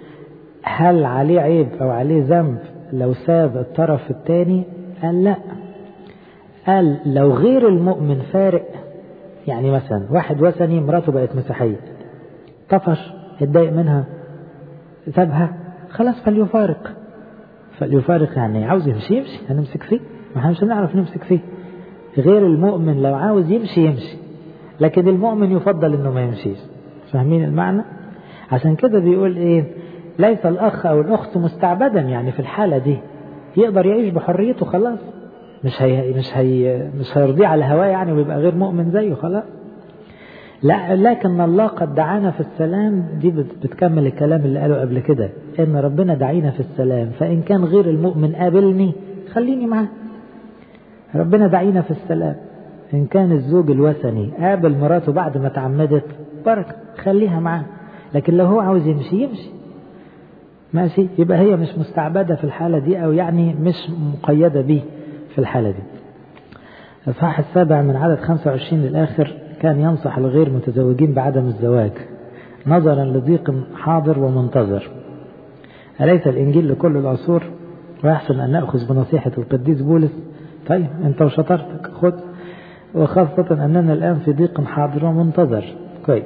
هل عليه عيب أو عليه ذنب لو ساب الطرف الثاني؟ قال لا. قال لو غير المؤمن فارق، يعني مثلا واحد وثني مراته بقت مسيحية، طفش، اتضايق منها، سابها، خلاص فليفارق. فليفارق يعني عاوز يمشي يمشي، هنمسك فيه؟ ما احنا مش هنعرف نمسك فيه. غير المؤمن لو عاوز يمشي يمشي، لكن المؤمن يفضل انه ما يمشيش. فاهمين المعنى؟ عشان كده بيقول ايه؟ ليس الاخ او الاخت مستعبدا، يعني في الحالة دي يقدر يعيش بحريته خلاص، مش هي مش هي مش هيرضيه على هواه يعني ويبقى غير مؤمن زيه خلاص. لا، لكن الله قد دعانا في السلام، دي بتكمل الكلام اللي قاله قبل كده، ان ربنا دعينا في السلام، فان كان غير المؤمن قابلني خليني معاه. ربنا دعينا في السلام، ان كان الزوج الوثني قابل مراته بعد ما تعمدت بركة خليها معاه، لكن لو هو عاوز يمشي يمشي ماشي، يبقى هي مش مستعبدة في الحالة دي، او يعني مش مقيدة به في الحالة دي. الإصحاح السابع من عدد خمسة وعشرين للآخر كان ينصح الغير متزوجين بعدم الزواج نظرا لضيق حاضر ومنتظر. أليس الإنجيل لكل العصور؟ ويحسن أن نأخذ بنصيحة القديس بولس. طيب أنت وشطارتك خذ، وخاصة أننا الآن في ضيق حاضر ومنتظر. كويس،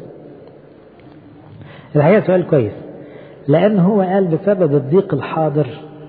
الحقيقة سؤال كويس، لأن هو قال بسبب الضيق الحاضر،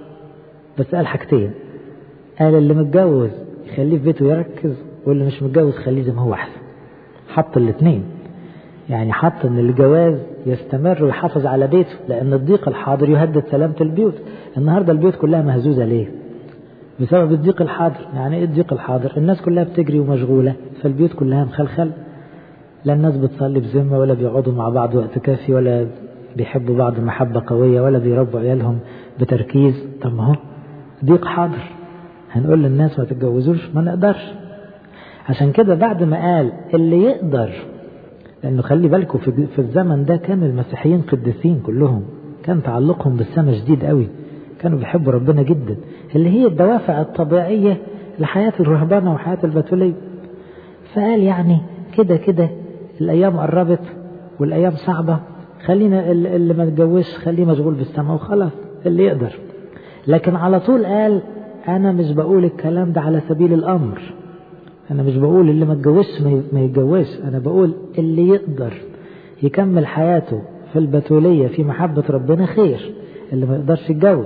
بس قال حاجتين. قال اللي متجوز خليه في بيته يركز، واللي مش متجوز خليه زي ما هو أحسن. حط الاثنين، يعني حط ان الجواز يستمر ويحافظ على بيته، لان الضيق الحاضر يهدد سلامة البيوت. النهاردة البيوت كلها مهزوزة ليه؟ بسبب الضيق الحاضر. يعني ايه الضيق الحاضر؟ الناس كلها بتجري ومشغولة، فالبيوت كلها مخلخل، لا الناس بتصلي بذمة، ولا بيقعدوا مع بعض وقت كافي، ولا بيحبوا بعض محبة قوية، ولا بيربوا عيالهم بتركيز. طب ما هو ضيق حاضر، هنقول للناس ما تتجوزوش؟ ما نقدرش. عشان كده بعد ما قال اللي يقدر، لأنه خلي بالكم في الزمن ده كان المسيحيين قديسين كلهم، كان تعلقهم بالسماء شديد قوي، كانوا بيحبوا ربنا جدا، اللي هي الدوافع الطبيعية لحياة الرهبانة وحياة البتولية. فقال يعني كده كده الأيام قربت والأيام صعبة، خلينا اللي ما تجوزش خليه مشغول بالسماء وخلاص اللي يقدر. لكن على طول قال أنا مش بقول الكلام ده على سبيل الأمر، أنا مش بقول اللي ما تجوزش ما يتجوزش، أنا بقول اللي يقدر يكمل حياته في البتولية في محبة ربنا خير، اللي ما يقدرش يتجوز.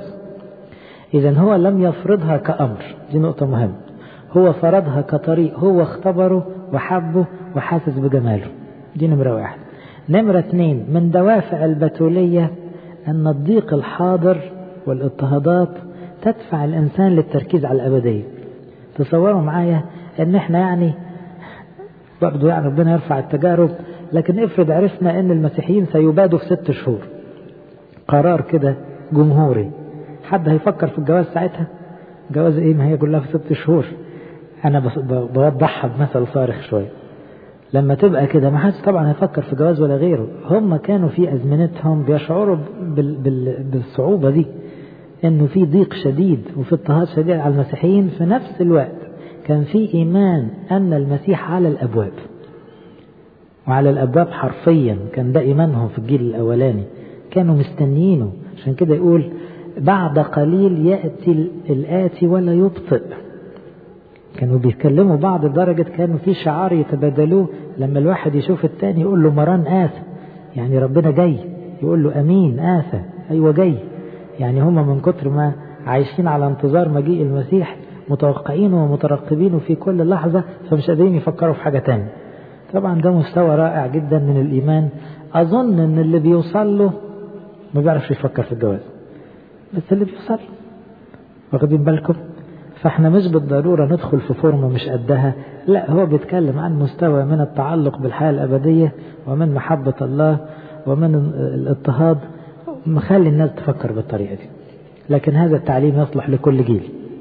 إذن هو لم يفرضها كأمر، دي نقطة مهمة، هو فرضها كطريق، هو اختبره وحبه وحاسس بجماله. دي نمرة واحد. نمرة اثنين، من دوافع البتولية أن الضيق الحاضر والاضطهادات تدفع الإنسان للتركيز على الأبدية. تصوروا معايا ان احنا يعني برضو يعني ربنا يرفع التجارب، لكن افرض عرفنا ان المسيحيين سيبادوا في ست شهور، قرار كده جمهوري، حد هيفكر في الجواز ساعتها؟ جواز ايه، ما هي كلها في ست شهور. انا بوضحها بمثل صارخ شوية، لما تبقى كده ما حدش طبعا هيفكر في جواز ولا غيره. هم كانوا في ازمنتهم بيشعروا بال بال بالصعوبة دي، انه في ضيق شديد وفي اضطهاد شديد على المسيحيين. في نفس الوقت كان في إيمان أن المسيح على الأبواب، وعلى الأبواب حرفيا، كان ده إيمانهم في الجيل الأولاني، كانوا مستنيينه. عشان كده يقول بعد قليل يأتي الآتي ولا يبطئ. كانوا بيتكلموا بعض لدرجة كانوا في شعار يتبادلوه، لما الواحد يشوف التاني يقول له مران آسى، يعني ربنا جاي، يقول له أمين آسى، أيوة جاي. يعني هما من كتر ما عايشين على انتظار مجيء المسيح متوقعينه ومترقبينه في كل لحظة، فمش قادرين يفكروا في حاجة تانية. طبعا ده مستوى رائع جدا من الإيمان. أظن أن اللي بيوصل له ما بيعرفش يفكر في الجواز، بس اللي بيوصل واخدين بالكم. فاحنا مش بالضرورة ندخل في فورمة مش قدها، لا، هو بيتكلم عن مستوى من التعلق بالحياة الأبدية ومن محبة الله ومن الاضطهاد، مخلي الناس تفكر بالطريقة دي. لكن هذا التعليم يصلح لكل جيل.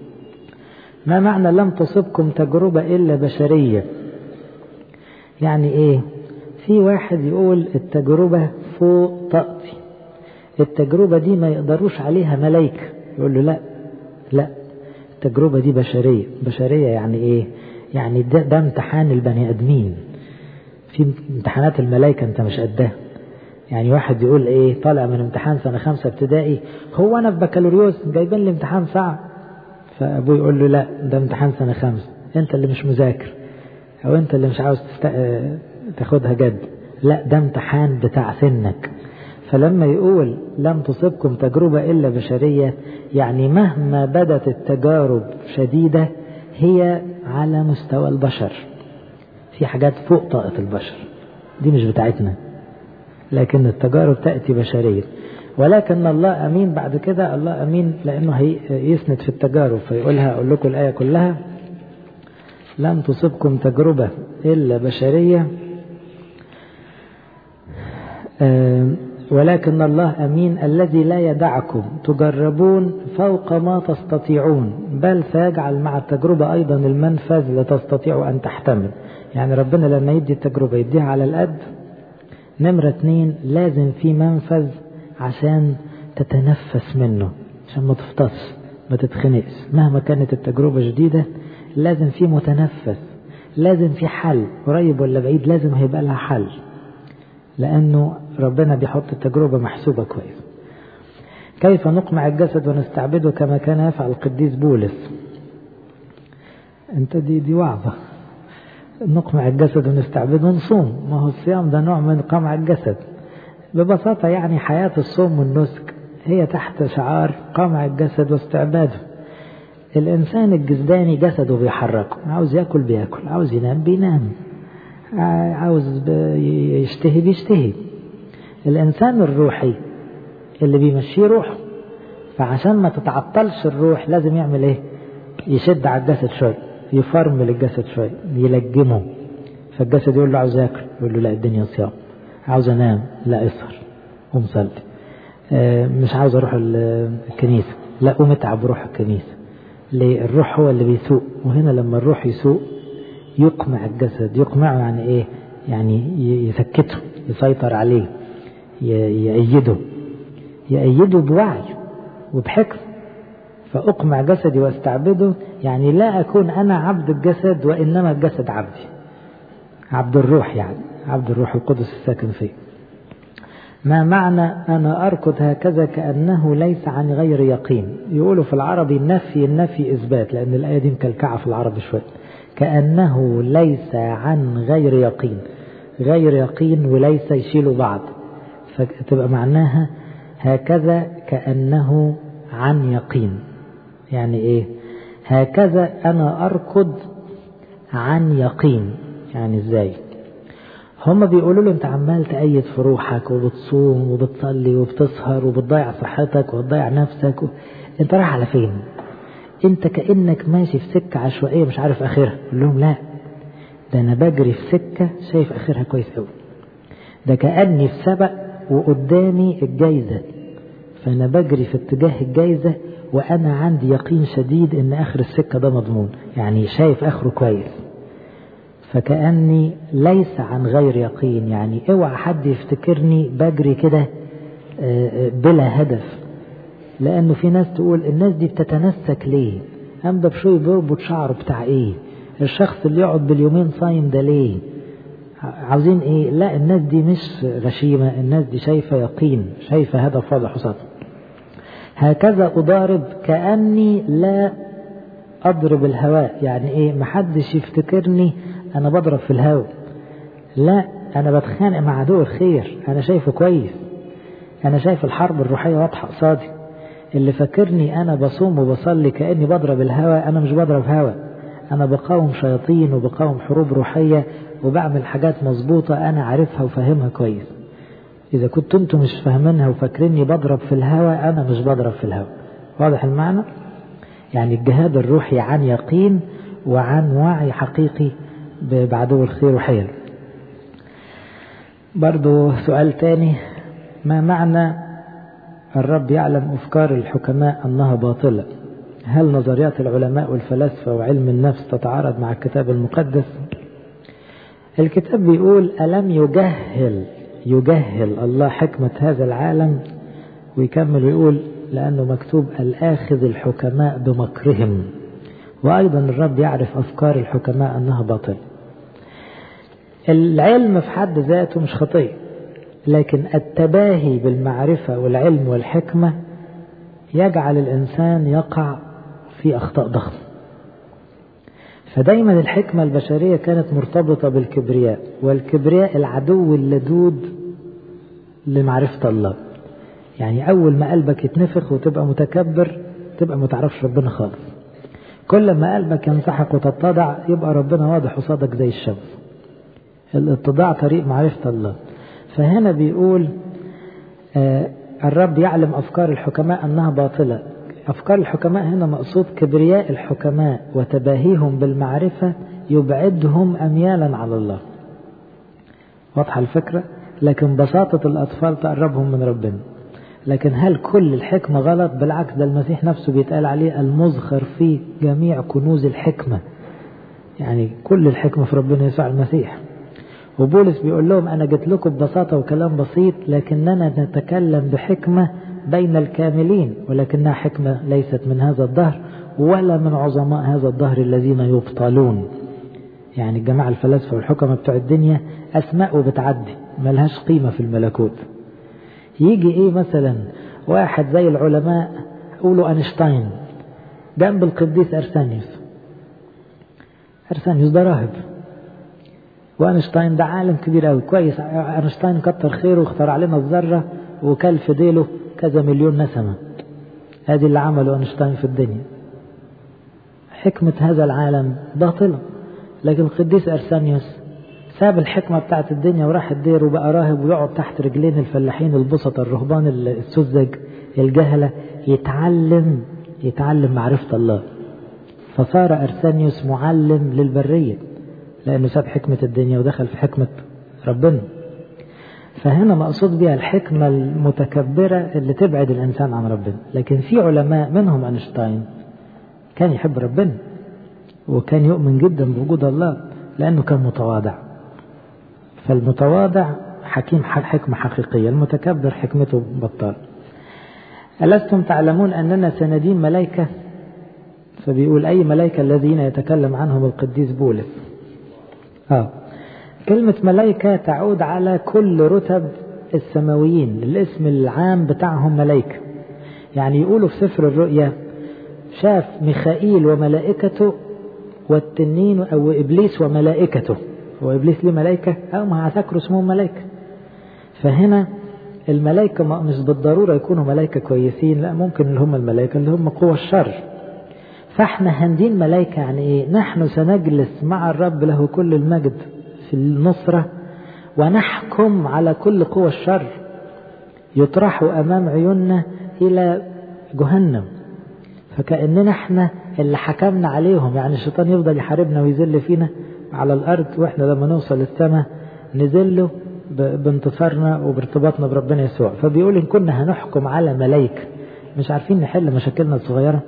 ما معنى لم تصبكم تجربة إلا بشرية؟ يعني إيه؟ في واحد يقول التجربة فوق طاقتي. التجربة دي ما يقدروش عليها ملايكة. يقول له لا لا، التجربة دي بشرية. بشرية يعني ايه؟ يعني ده, ده امتحان البني ادمين. في امتحانات الملايكة انت مش قدها. يعني واحد يقول ايه، طالع من امتحان سنة خمسة ابتدائي، هو انا في بكالوريوس جايبين لي امتحان صعب، فابوه يقول له لا ده امتحان سنة خمسة، انت اللي مش مذاكر او انت اللي مش عاوز تست... تاخدها جد. لا ده امتحان بتاع سنك. فلما يقول لم تصبكم تجربة إلا بشرية، يعني مهما بدت التجارب شديدة هي على مستوى البشر. في حاجات فوق طاقة البشر دي مش بتاعتنا، لكن التجارب تأتي بشرية. ولكن الله أمين. بعد كده الله أمين لأنه هيسند في التجارب، فيقولها أقول لكم الآية كلها: لم تصبكم تجربة إلا بشرية أه ولكن الله أمين الذي لا يدعكم تجربون فوق ما تستطيعون، بل سيجعل مع التجربة أيضا المنفذ لتستطيعوا أن تحتمل. يعني ربنا لما يدي التجربة يديها على القد. نمرة اتنين، لازم في منفذ عشان تتنفس منه، عشان ما تفطس ما تتخنقش. مهما كانت التجربة جديدة لازم في متنفس، لازم في حل قريب ولا بعيد، لازم هيبقى لها حل، لأنه ربنا بيحط التجربة محسوبة كويس. كيف نقمع الجسد ونستعبده كما كان يفعل القديس بولس؟ انت دي دي وعظة. نقمع الجسد ونستعبده، نصوم. ما هو الصيام ده نوع من قمع الجسد ببساطة. يعني حياة الصوم والنسك هي تحت شعار قمع الجسد واستعباده. الإنسان الجسداني جسده بيحركه، عاوز يأكل بيأكل، عاوز ينام بينام، عاوز يشتهي بيشتهي. الإنسان الروحي اللي بيمشيه روحه، فعشان ما تتعطلش الروح لازم يعمل ايه؟ يشد على الجسد شوي، يفرمل الجسد شوي، يلجمه. فالجسد يقول له عاوز ياكل، يقول له لا الدنيا صيام. عاوز انام، لا اسهر قوم صلي. آه مش عاوز اروح الكنيسة، لا قوم اتعب روح الكنيسة. ليه؟ الروح هو اللي بيسوق. وهنا لما الروح يسوق يقمع الجسد. يقمعه يعني ايه؟ يعني يسكته، يسيطر عليه، يأيده يأيده بوعي وبحكم. فأقمع جسدي واستعبده، يعني لا أكون أنا عبد الجسد وإنما الجسد عبدي، عبد الروح، يعني عبد الروح القدس الساكن فيه. ما معنى أنا أركض هكذا كأنه ليس عن غير يقين؟ يقولوا في العربي النفي النفي إثبات، لأن الآية دي مكلكعة في العربي شوية. كأنه ليس عن غير يقين، غير يقين وليس يشيلوا بعض، فتبقى معناها هكذا كأنه عن يقين. يعني ايه؟ هكذا انا اركض عن يقين. يعني ازاي؟ هم بيقولوا له انت عمال تأيد في روحك وبتصوم وبتصلي وبتسهر وبتضيع صحتك وبتضيع نفسك و... انت رايح على فين؟ انت كأنك ماشي في سكة عشوائية مش عارف اخرها. قول لهم لا، ده انا بجري في سكة شايف اخرها كويس قوي. ده كأني في سبق وقدامي الجايزة، فانا بجري في اتجاه الجايزة وانا عندي يقين شديد ان اخر السكة ده مضمون، يعني شايف اخره كويس. فكأني ليس عن غير يقين، يعني اوعى حد يفتكرني بجري كده بلا هدف. لانه في ناس تقول الناس دي بتتنسك ليه؟ قام ده بشوي بيربط شعره بتاع ايه؟ الشخص اللي يقعد باليومين صايم ده ليه؟ عاوزين ايه؟ لا، الناس دي مش غشيمة، الناس دي شايفة يقين، شايفة هدف واضح وسطح. هكذا أضارب كأني لا أضرب الهواء. يعني إيه؟ محدش يفتكرني أنا بضرب في الهواء، لا، أنا بتخانق مع عدو الخير، أنا شايفه كويس، أنا شايف الحرب الروحية واضحة قصادي. اللي فاكرني أنا بصوم وبصلي كأني بضرب الهواء، أنا مش بضرب هواء، أنا بقاوم شياطين وبقاوم حروب روحية وبعمل حاجات مظبوطة أنا عارفها وفاهمها كويس. إذا كنت أنتم مش فاهمينها وفاكريني بضرب في الهواء، أنا مش بضرب في الهواء. واضح المعنى؟ يعني الجهاد الروحي عن يقين وعن وعي حقيقي بعدو الخير وحيل. برضو سؤال تاني: ما معنى الرب يعلم أفكار الحكماء أنها باطلة؟ هل نظريات العلماء والفلاسفة وعلم النفس تتعارض مع الكتاب المقدس؟ الكتاب بيقول: ألم يجهل يجهل الله حكمة هذا العالم، ويكمل ويقول لأنه مكتوب الآخذ الحكماء بمكرهم، وأيضا الرب يعرف أفكار الحكماء أنها باطل. العلم في حد ذاته مش خطية، لكن التباهي بالمعرفة والعلم والحكمة يجعل الإنسان يقع في أخطاء ضخمة. فدايما الحكمة البشرية كانت مرتبطة بالكبرياء، والكبرياء العدو اللدود لمعرفة الله. يعني أول ما قلبك يتنفخ وتبقى متكبر تبقى متعرفش ربنا خالص. كل ما قلبك ينسحق وتتضع يبقى ربنا واضح قصادك زي الشمس. الاتضاع طريق معرفة الله. فهنا بيقول آه الرب يعلم أفكار الحكماء أنها باطلة. أفكار الحكماء هنا مقصود كبرياء الحكماء وتباهيهم بالمعرفة يبعدهم أميالا على الله. واضحة الفكرة؟ لكن بساطة الأطفال تقربهم من ربنا. لكن هل كل الحكمة غلط؟ بالعكس، ده المسيح نفسه بيتقال عليه المزخر في جميع كنوز الحكمة. يعني كل الحكمة في ربنا يسوع المسيح. وبولس بيقول لهم أنا جيت لكم ببساطة وكلام بسيط، لكننا نتكلم بحكمة بين الكاملين، ولكنها حكمة ليست من هذا الدهر ولا من عظماء هذا الدهر الذين يبطلون. يعني الجماعة الفلاسفة والحكمة بتوع الدنيا أسماء وبتعدي ملهاش قيمة في الملكوت. يجي إيه مثلا واحد زي العلماء قولوا أينشتاين جنب القديس أرسانيوس. أرسانيوس ده راهب، وأينشتاين ده عالم كبير أوي كويس. أينشتاين كتر خيره واخترع لنا الذرة وكل في ديله كذا مليون نسمة. هذه اللي عمله أينشتاين في الدنيا. حكمة هذا العالم باطلة. لكن القديس أرسانيوس ساب الحكمة بتاعت الدنيا وراح الدير وبقى راهب، ويقعد تحت رجلين الفلاحين البسطة الرهبان السذج الجهلة يتعلم يتعلم معرفة الله. فصار أرسانيوس معلم للبرية لأنه ساب حكمة الدنيا ودخل في حكمة ربنا. فهنا مقصود بها الحكمة المتكبرة اللي تبعد الإنسان عن ربنا. لكن في علماء منهم أينشتاين كان يحب ربنا وكان يؤمن جدا بوجود الله لأنه كان متواضع. فالمتواضع حكيم حكمة حقيقية، المتكبر حكمته بطال. ألستم تعلمون أننا سندين ملائكة؟ فبيقول أي ملائكة الذين يتكلم عنهم القديس بولس. آه. كلمة ملائكة تعود على كل رتب السماويين، الاسم العام بتاعهم ملائكة. يعني يقولوا في سفر الرؤيا شاف ميخائيل وملائكته والتنين أو إبليس وملائكته. هو إبليس ليه ملائكة؟ أو ما هتذكروا اسمهم ملائكة. فهنا الملائكة مش بالضرورة يكونوا ملائكة كويسين، لا، ممكن اللي هم الملائكة اللي هم قوى الشر. فاحنا هندين ملائكة يعني ايه؟ نحن سنجلس مع الرب له كل المجد في النصرة ونحكم على كل قوى الشر يطرحوا أمام عيوننا إلى جهنم. فكأننا احنا اللي حكمنا عليهم. يعني الشيطان يفضل يحاربنا ويذل فينا على الأرض، وإحنا لما نوصل السماء نذله بانتصارنا وبارتباطنا بربنا يسوع. فبيقول إن كنا هنحكم على ملائكة مش عارفين نحل مشاكلنا الصغيرة.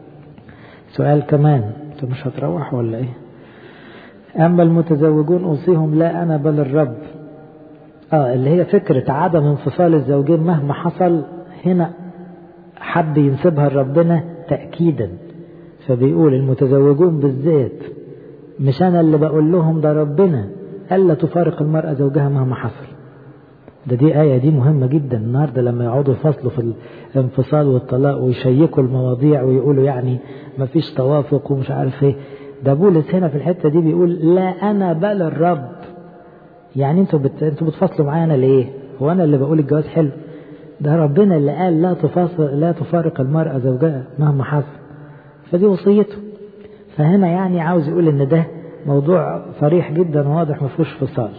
سؤال كمان، انتوا مش هتروحوا ولا ايه؟ أما المتزوجون أوصيهم لا أنا بل الرب. آه اللي هي فكرة عدم انفصال الزوجين مهما حصل. هنا حب ينسبها لربنا تأكيدا. فبيقول المتزوجون بالذات مش أنا اللي بقول لهم، ده ربنا ألا تفارق المرأة زوجها مهما حصل. ده دي آية دي مهمة جدا. النهاردة لما يقعدوا يفصلوا في الانفصال والطلاق ويشيكوا المواضيع ويقولوا يعني ما فيش توافق ومش عارف ايه، ده بولس هنا في الحتة دي بيقول لا أنا بل الرب. يعني انتوا بت... انتوا بتفصلوا معايا أنا ليه؟ هو أنا اللي بقول الجواز حلو؟ ده ربنا اللي قال لا تفاصل لا تفارق المرأة زوجها مهما حصل. فدي وصيته. فهنا يعني عاوز يقول ان ده موضوع صريح جدا وواضح ما فيهوش فصال.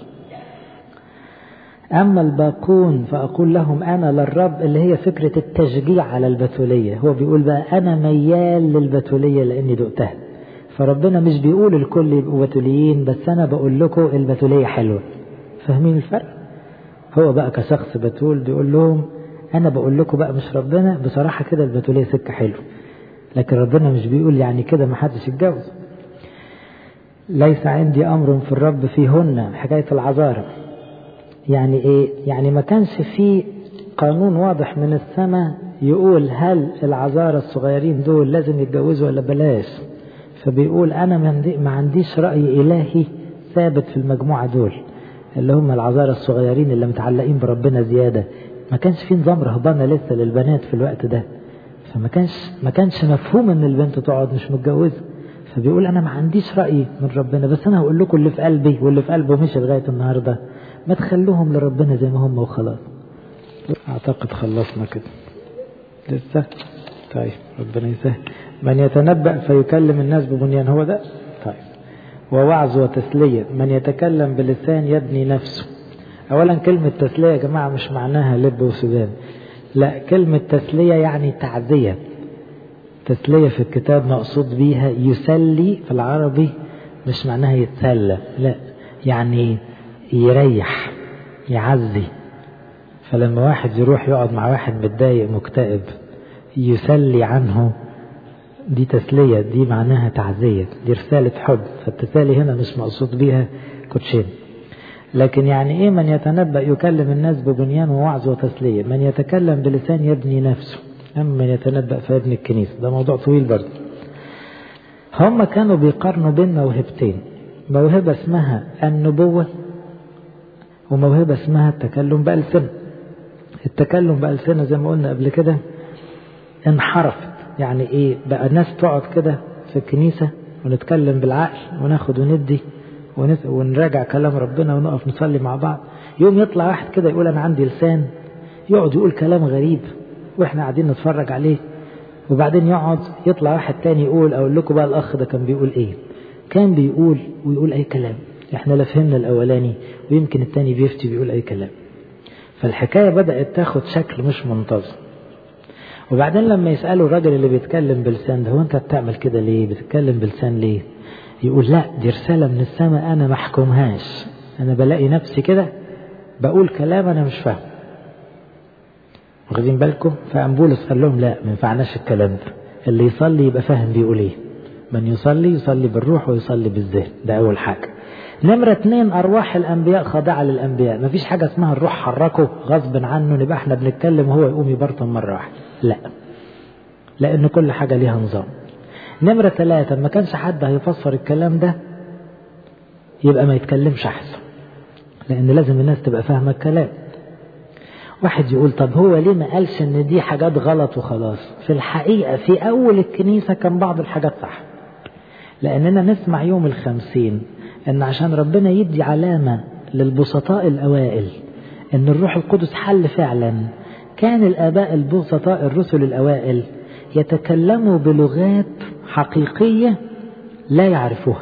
أما الباقون فأقول لهم أنا للرب، اللي هي فكرة التشجيع على البتولية. هو بيقول بقى أنا ميال للبتولية لأني دقتها. فربنا مش بيقول الكل يبقوا بتوليين، بس أنا بقول لكم البتولية حلوة. فاهمين الفرق؟ هو بقى كشخص بتول بيقول لهم أنا بقول لكم بقى مش ربنا بصراحة كده البتولية سكة حلوة، لكن ربنا مش بيقول يعني كده ما حدش يتجوز. ليس عندي أمر في الرب فيهن، حكاية العذارى. يعني ايه؟ يعني ما كانش فيه قانون واضح من السماء يقول هل العذارى الصغيرين دول لازم يتجوزوا ولا بلاش. فبيقول انا ما عنديش رأي الهي ثابت في المجموعة دول اللي هم العذارى الصغيرين اللي متعلقين بربنا زيادة. ما كانش في نظام رهبانة لسه للبنات في الوقت ده، فما كانش ما كانش مفهوم ان البنت تقعد مش متجوزة. فبيقول انا ما عنديش رأي من ربنا، بس انا هقول لكم اللي في قلبي، واللي في قلبه مش لغاية النهاردة، ما تخلوهم لربنا زي ما هم وخلاص. اعتقد خلصنا كده لسه. طيب ربنا يسهل. من يتنبأ فيكلم الناس ببنيان، هو ده. طيب ووعظ وتسلية. من يتكلم بلسان يبني نفسه. اولا كلمة تسلية يا جماعة مش معناها لب وسودان، لا، كلمة تسلية يعني تعزية. تسلية في الكتاب مقصود بيها يسلي في العربي، مش معناها يتسلى، لا، يعني يريح يعزي. فلما واحد يروح يقعد مع واحد متضايق مكتئب يسلي عنه، دي تسلية، دي معناها تعزية، دي رسالة حب. فالتسالي هنا مش مقصود بيها كوتشين. لكن يعني ايه من يتنبأ يكلم الناس ببنيان ووعظ وتسلية؟ من يتكلم بلسان يبني نفسه، أما من يتنبأ فيبني الكنيسة. ده موضوع طويل برضه. هم كانوا بيقارنوا بين موهبتين، موهبة اسمها النبوة وموهبة اسمها التكلم بألسنة. التكلم بألسنة زي ما قلنا قبل كده انحرفت. يعني ايه بقى؟ الناس تقعد كده في الكنيسة ونتكلم بالعقل وناخد وندي ونراجع كلام ربنا ونقف نصلي مع بعض. يوم يطلع واحد كده يقول انا عندي لسان، يقعد يقول كلام غريب واحنا قاعدين نتفرج عليه. وبعدين يقعد يطلع واحد تاني يقول اقول لكم بقى الاخ ده كان بيقول ايه، كان بيقول ويقول اي كلام، احنا لا فهمنا الاولاني ويمكن التاني بيفتي بيقول اي كلام. فالحكاية بدأت تاخد شكل مش منتظم. وبعدين لما يسألوا الراجل اللي بيتكلم بلسان ده، هو انت بتعمل كده ليه، بتتكلم بلسان ليه؟ يقول لا، دي رسالة من السماء انا ما احكمهاش، انا بلاقي نفسي كده بقول كلام انا مش فاهم. واخدين بالكم؟ فقام بولس قال لهم لا، ما ينفعناش الكلام ده، اللي يصلي يبقى فاهم بيقول ايه. من يصلي يصلي بالروح ويصلي بالذهن، ده اول حاجة. نمرة اتنين، ارواح الانبياء خاضعة للانبياء، مفيش حاجة اسمها الروح حركه غصب عنه نبقى احنا بنتكلم وهو يقوم يبرطم مرة واحدة، لا، لان كل حاجة ليها نظام. نمرة ثلاثة، ما كانش حد هيفسر الكلام ده يبقى ما يتكلمش احسن، لان لازم الناس تبقى فاهمة الكلام. واحد يقول طب هو ليه ما قالش ان دي حاجات غلط وخلاص؟ في الحقيقة في اول الكنيسة كان بعض الحاجات صح، لاننا نسمع يوم الخمسين ان عشان ربنا يدي علامة للبسطاء الاوائل ان الروح القدس حل فعلا، كان الاباء البسطاء الرسل الاوائل يتكلموا بلغات حقيقية لا يعرفوها،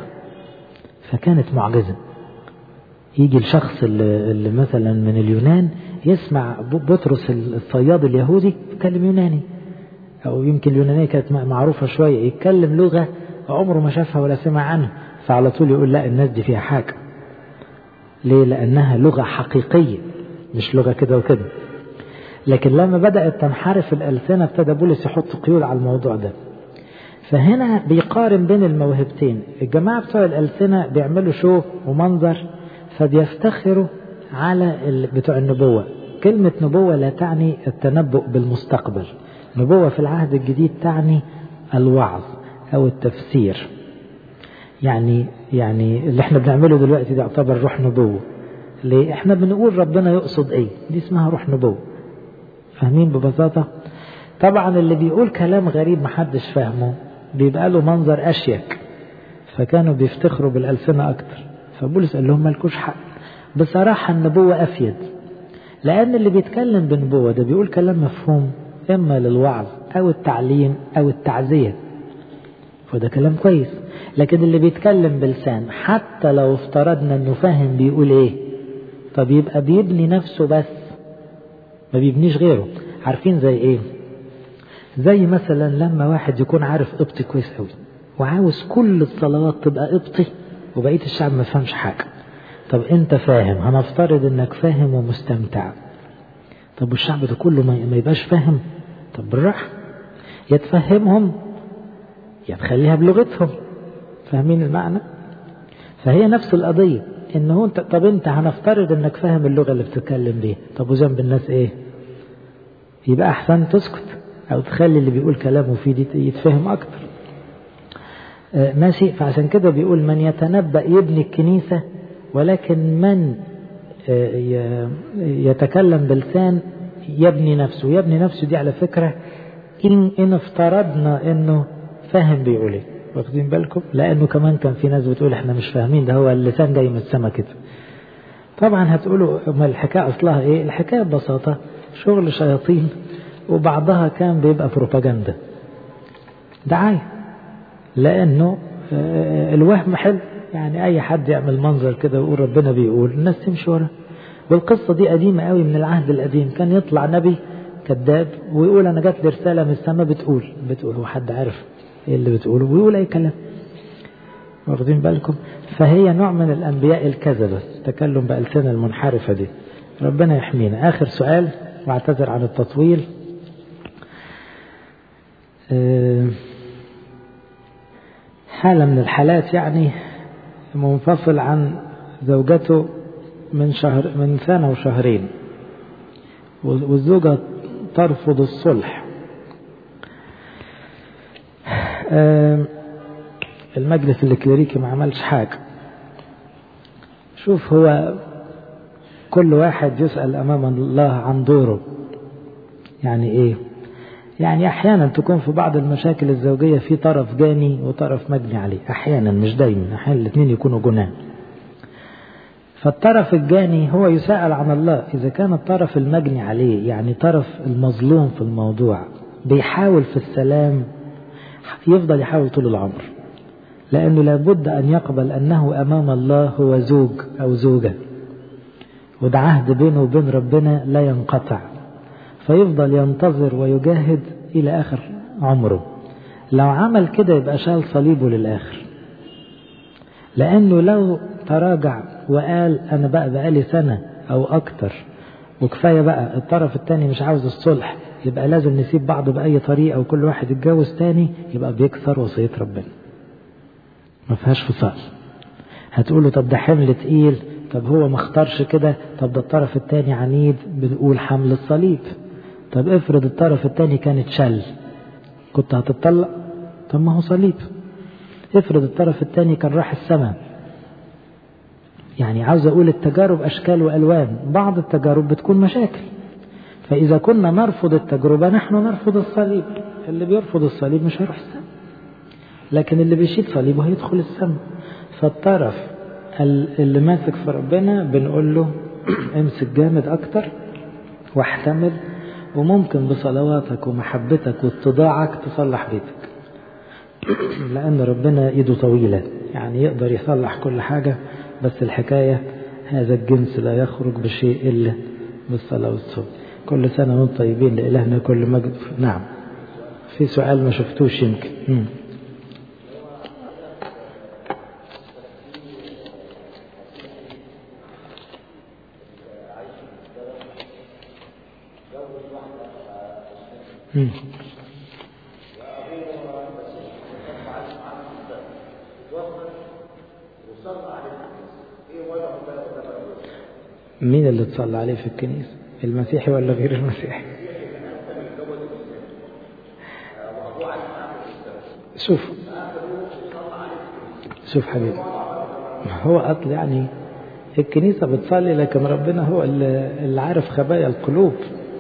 فكانت معجزة. يجي الشخص اللي, اللي مثلا من اليونان يسمع بطرس الصياد اليهودي يتكلم يوناني، او يمكن اليونانية كانت معروفة شوية، يتكلم لغة عمره ما شافها ولا سمع عنها، فعلى طول يقول لا، الناس دي فيها حاجة. ليه؟ لأنها لغة حقيقية مش لغة كده وكده. لكن لما بدأت تنحرف الألسنة ابتدى بولس يحط قيود على الموضوع ده. فهنا بيقارن بين الموهبتين. الجماعة بتوع الألسنة بيعملوا شو ومنظر، فبيفتخروا على بتوع النبوة. كلمة نبوة لا تعني التنبؤ بالمستقبل، نبوة في العهد الجديد تعني الوعظ أو التفسير. يعني يعني اللي احنا بنعمله دلوقتي ده يعتبر روح نبوة. ليه؟ احنا بنقول ربنا يقصد ايه، دي اسمها روح نبوة. فاهمين ببساطة؟ طبعا اللي بيقول كلام غريب محدش فاهمه بيبقى له منظر أشيك، فكانوا بيفتخروا بالألسنة أكتر. فبولس قال لهم مالكوش حق. بصراحة النبوة أفيد، لأن اللي بيتكلم بنبوة ده بيقول كلام مفهوم إما للوعظ أو التعليم أو التعزية، فده كلام كويس. لكن اللي بيتكلم بلسان حتى لو افترضنا انه فاهم بيقول ايه، طب يبقى بيبني نفسه بس ما بيبنيش غيره. عارفين زي ايه؟ زي مثلا لما واحد يكون عارف قبطي كويس قوي وعاوز كل الصلوات تبقى قبطي وبقية الشعب ما فهمش حاجة. طب انت فاهم، هنفترض انك فاهم ومستمتع، طب والشعب ده كله ما يبقاش فاهم؟ طب بالراحة، يتفهمهم يتخليها بلغتهم. فاهمين المعنى؟ فهي نفس القضية. إنه أنت طب أنت هنفترض إنك فاهم اللغة اللي بتتكلم بيها، طب وذنب الناس إيه؟ يبقى أحسن تسكت أو تخلي اللي بيقول كلامه فيه دي يتفهم أكتر. آه ماشي. فعشان كده بيقول من يتنبأ يبني الكنيسة، ولكن من آه يتكلم بلسان يبني نفسه. يبني نفسه دي على فكرة إن, إن افترضنا إنه فاهم بيقول إيه، واخدين بالكم؟ لأنه كمان كان في ناس بتقول إحنا مش فاهمين، ده هو اللسان جاي من السما كده. طبعا هتقولوا ما الحكاية أصلها إيه؟ الحكاية ببساطة شغل شياطين، وبعضها كان بيبقى بروباجندا دعاية، لأنه الوهم حلو. يعني أي حد يعمل منظر كده ويقول ربنا بيقول، الناس تمشي ورا. والقصة دي قديمة قوي من العهد القديم. كان يطلع نبي كذاب ويقول أنا جات لي رسالة من السماء بتقول بتقول وحد عارف إيه اللي بتقوله، ويقول أي كلام، واخدين بالكم؟ فهي نوع من الأنبياء الكذبة، تكلم بألسنة المنحرفة دي. ربنا يحمينا. آخر سؤال واعتذر عن التطويل. حالة من الحالات يعني منفصل عن زوجته من شهر من سنة وشهرين، والزوجة ترفض الصلح. المجلس الكليريكي ما عملش حاجة. شوف، هو كل واحد يسأل أمام الله عن دوره. يعني إيه؟ يعني أحيانا تكون في بعض المشاكل الزوجية في طرف جاني وطرف مجني عليه، أحيانا مش دايما، أحيانا الاثنين يكونوا جنان. فالطرف الجاني هو يسأل عن الله. إذا كان الطرف المجني عليه يعني طرف المظلوم في الموضوع بيحاول في السلام، يفضل يحاول طول العمر، لأنه لابد أن يقبل أنه أمام الله هو زوج أو زوجة، وده عهد بينه وبين ربنا لا ينقطع. فيفضل ينتظر ويجاهد إلى آخر عمره. لو عمل كده يبقى شال صليبه للآخر، لأنه لو تراجع وقال أنا بقى بقالي سنة أو أكتر وكفاية بقى، الطرف التاني مش عاوز الصلح، يبقى لازم نسيب بعض بأي طريقة وكل واحد يتجوز تاني، يبقى بيكسر وصية ربنا، ما فيهاش فصال. هتقوله طب ده حمل تقيل، طب هو ما اختارش كده، طب ده الطرف التاني عنيد، بنقول حمل الصليب. طب افرض الطرف التاني كان اتشل، كنت هتطلق؟ طب ما هو صليب. افرض الطرف التاني كان راح السماء. يعني عاوز اقول التجارب اشكال والوان، بعض التجارب بتكون مشاكل. فاذا كنا نرفض التجربة نحن نرفض الصليب. اللي بيرفض الصليب مش هيروح السماء، لكن اللي بيشيل صليبه هيدخل السماء. فالطرف اللي ماسك في ربنا بنقول له امسك جامد اكتر واحتمل، وممكن بصلواتك ومحبتك واتضاعك تصلح بيتك، لأن ربنا ايده طويلة، يعني يقدر يصلح كل حاجة. بس الحكاية هذا الجنس لا يخرج بشيء إلا بالصلاة والصوم. كل سنة وانتم طيبين، لإلهنا كل مجد. نعم، في سؤال ما شفتوش يمكن. مم. مم. مين اللي تصلى عليه في الكنيسة؟ المسيحي ولا غير المسيحي؟ شوف شوف حبيبي، هو أصل يعني الكنيسة بتصلي، لكن ربنا هو اللي عارف خبايا القلوب.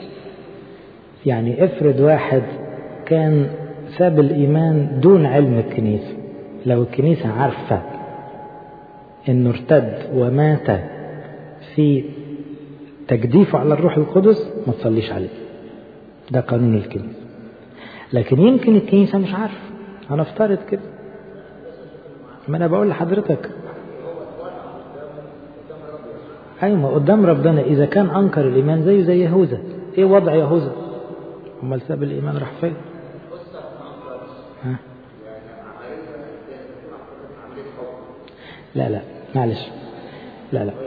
يعني افرض واحد كان ساب الإيمان دون علم الكنيسة، لو الكنيسة عارفة انه ارتد ومات في تجديفه على الروح القدس ما تصليش عليه، ده قانون الكنيسة. لكن يمكن الكنيسة مش عارفة، هنفترض كده. ما انا بقول لحضرتك ايوه قدام ربنا، اذا كان انكر الايمان زيه زي يهوذا. ايه وضع يهوذا؟ امال ساب الايمان راح فين؟ ها؟ لا لا معلش، لا لا،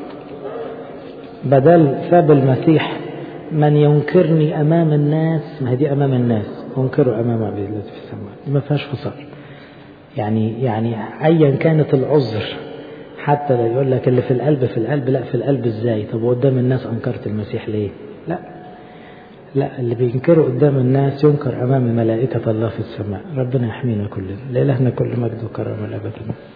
بدل ساب المسيح من ينكرني امام الناس، ما هي دي امام الناس، انكروا امام ابي الذي في السماء، ما فيهاش فصال. يعني يعني ايا كانت العذر، حتى لا يقول لك اللي في القلب في القلب، لا في القلب ازاي؟ طب قدام الناس انكرت المسيح ليه؟ لا لا، اللي بينكره قدام الناس ينكر امام ملائكة الله في السماء. ربنا يحمينا كلنا، لإلهنا كل مجد وكرم الابد.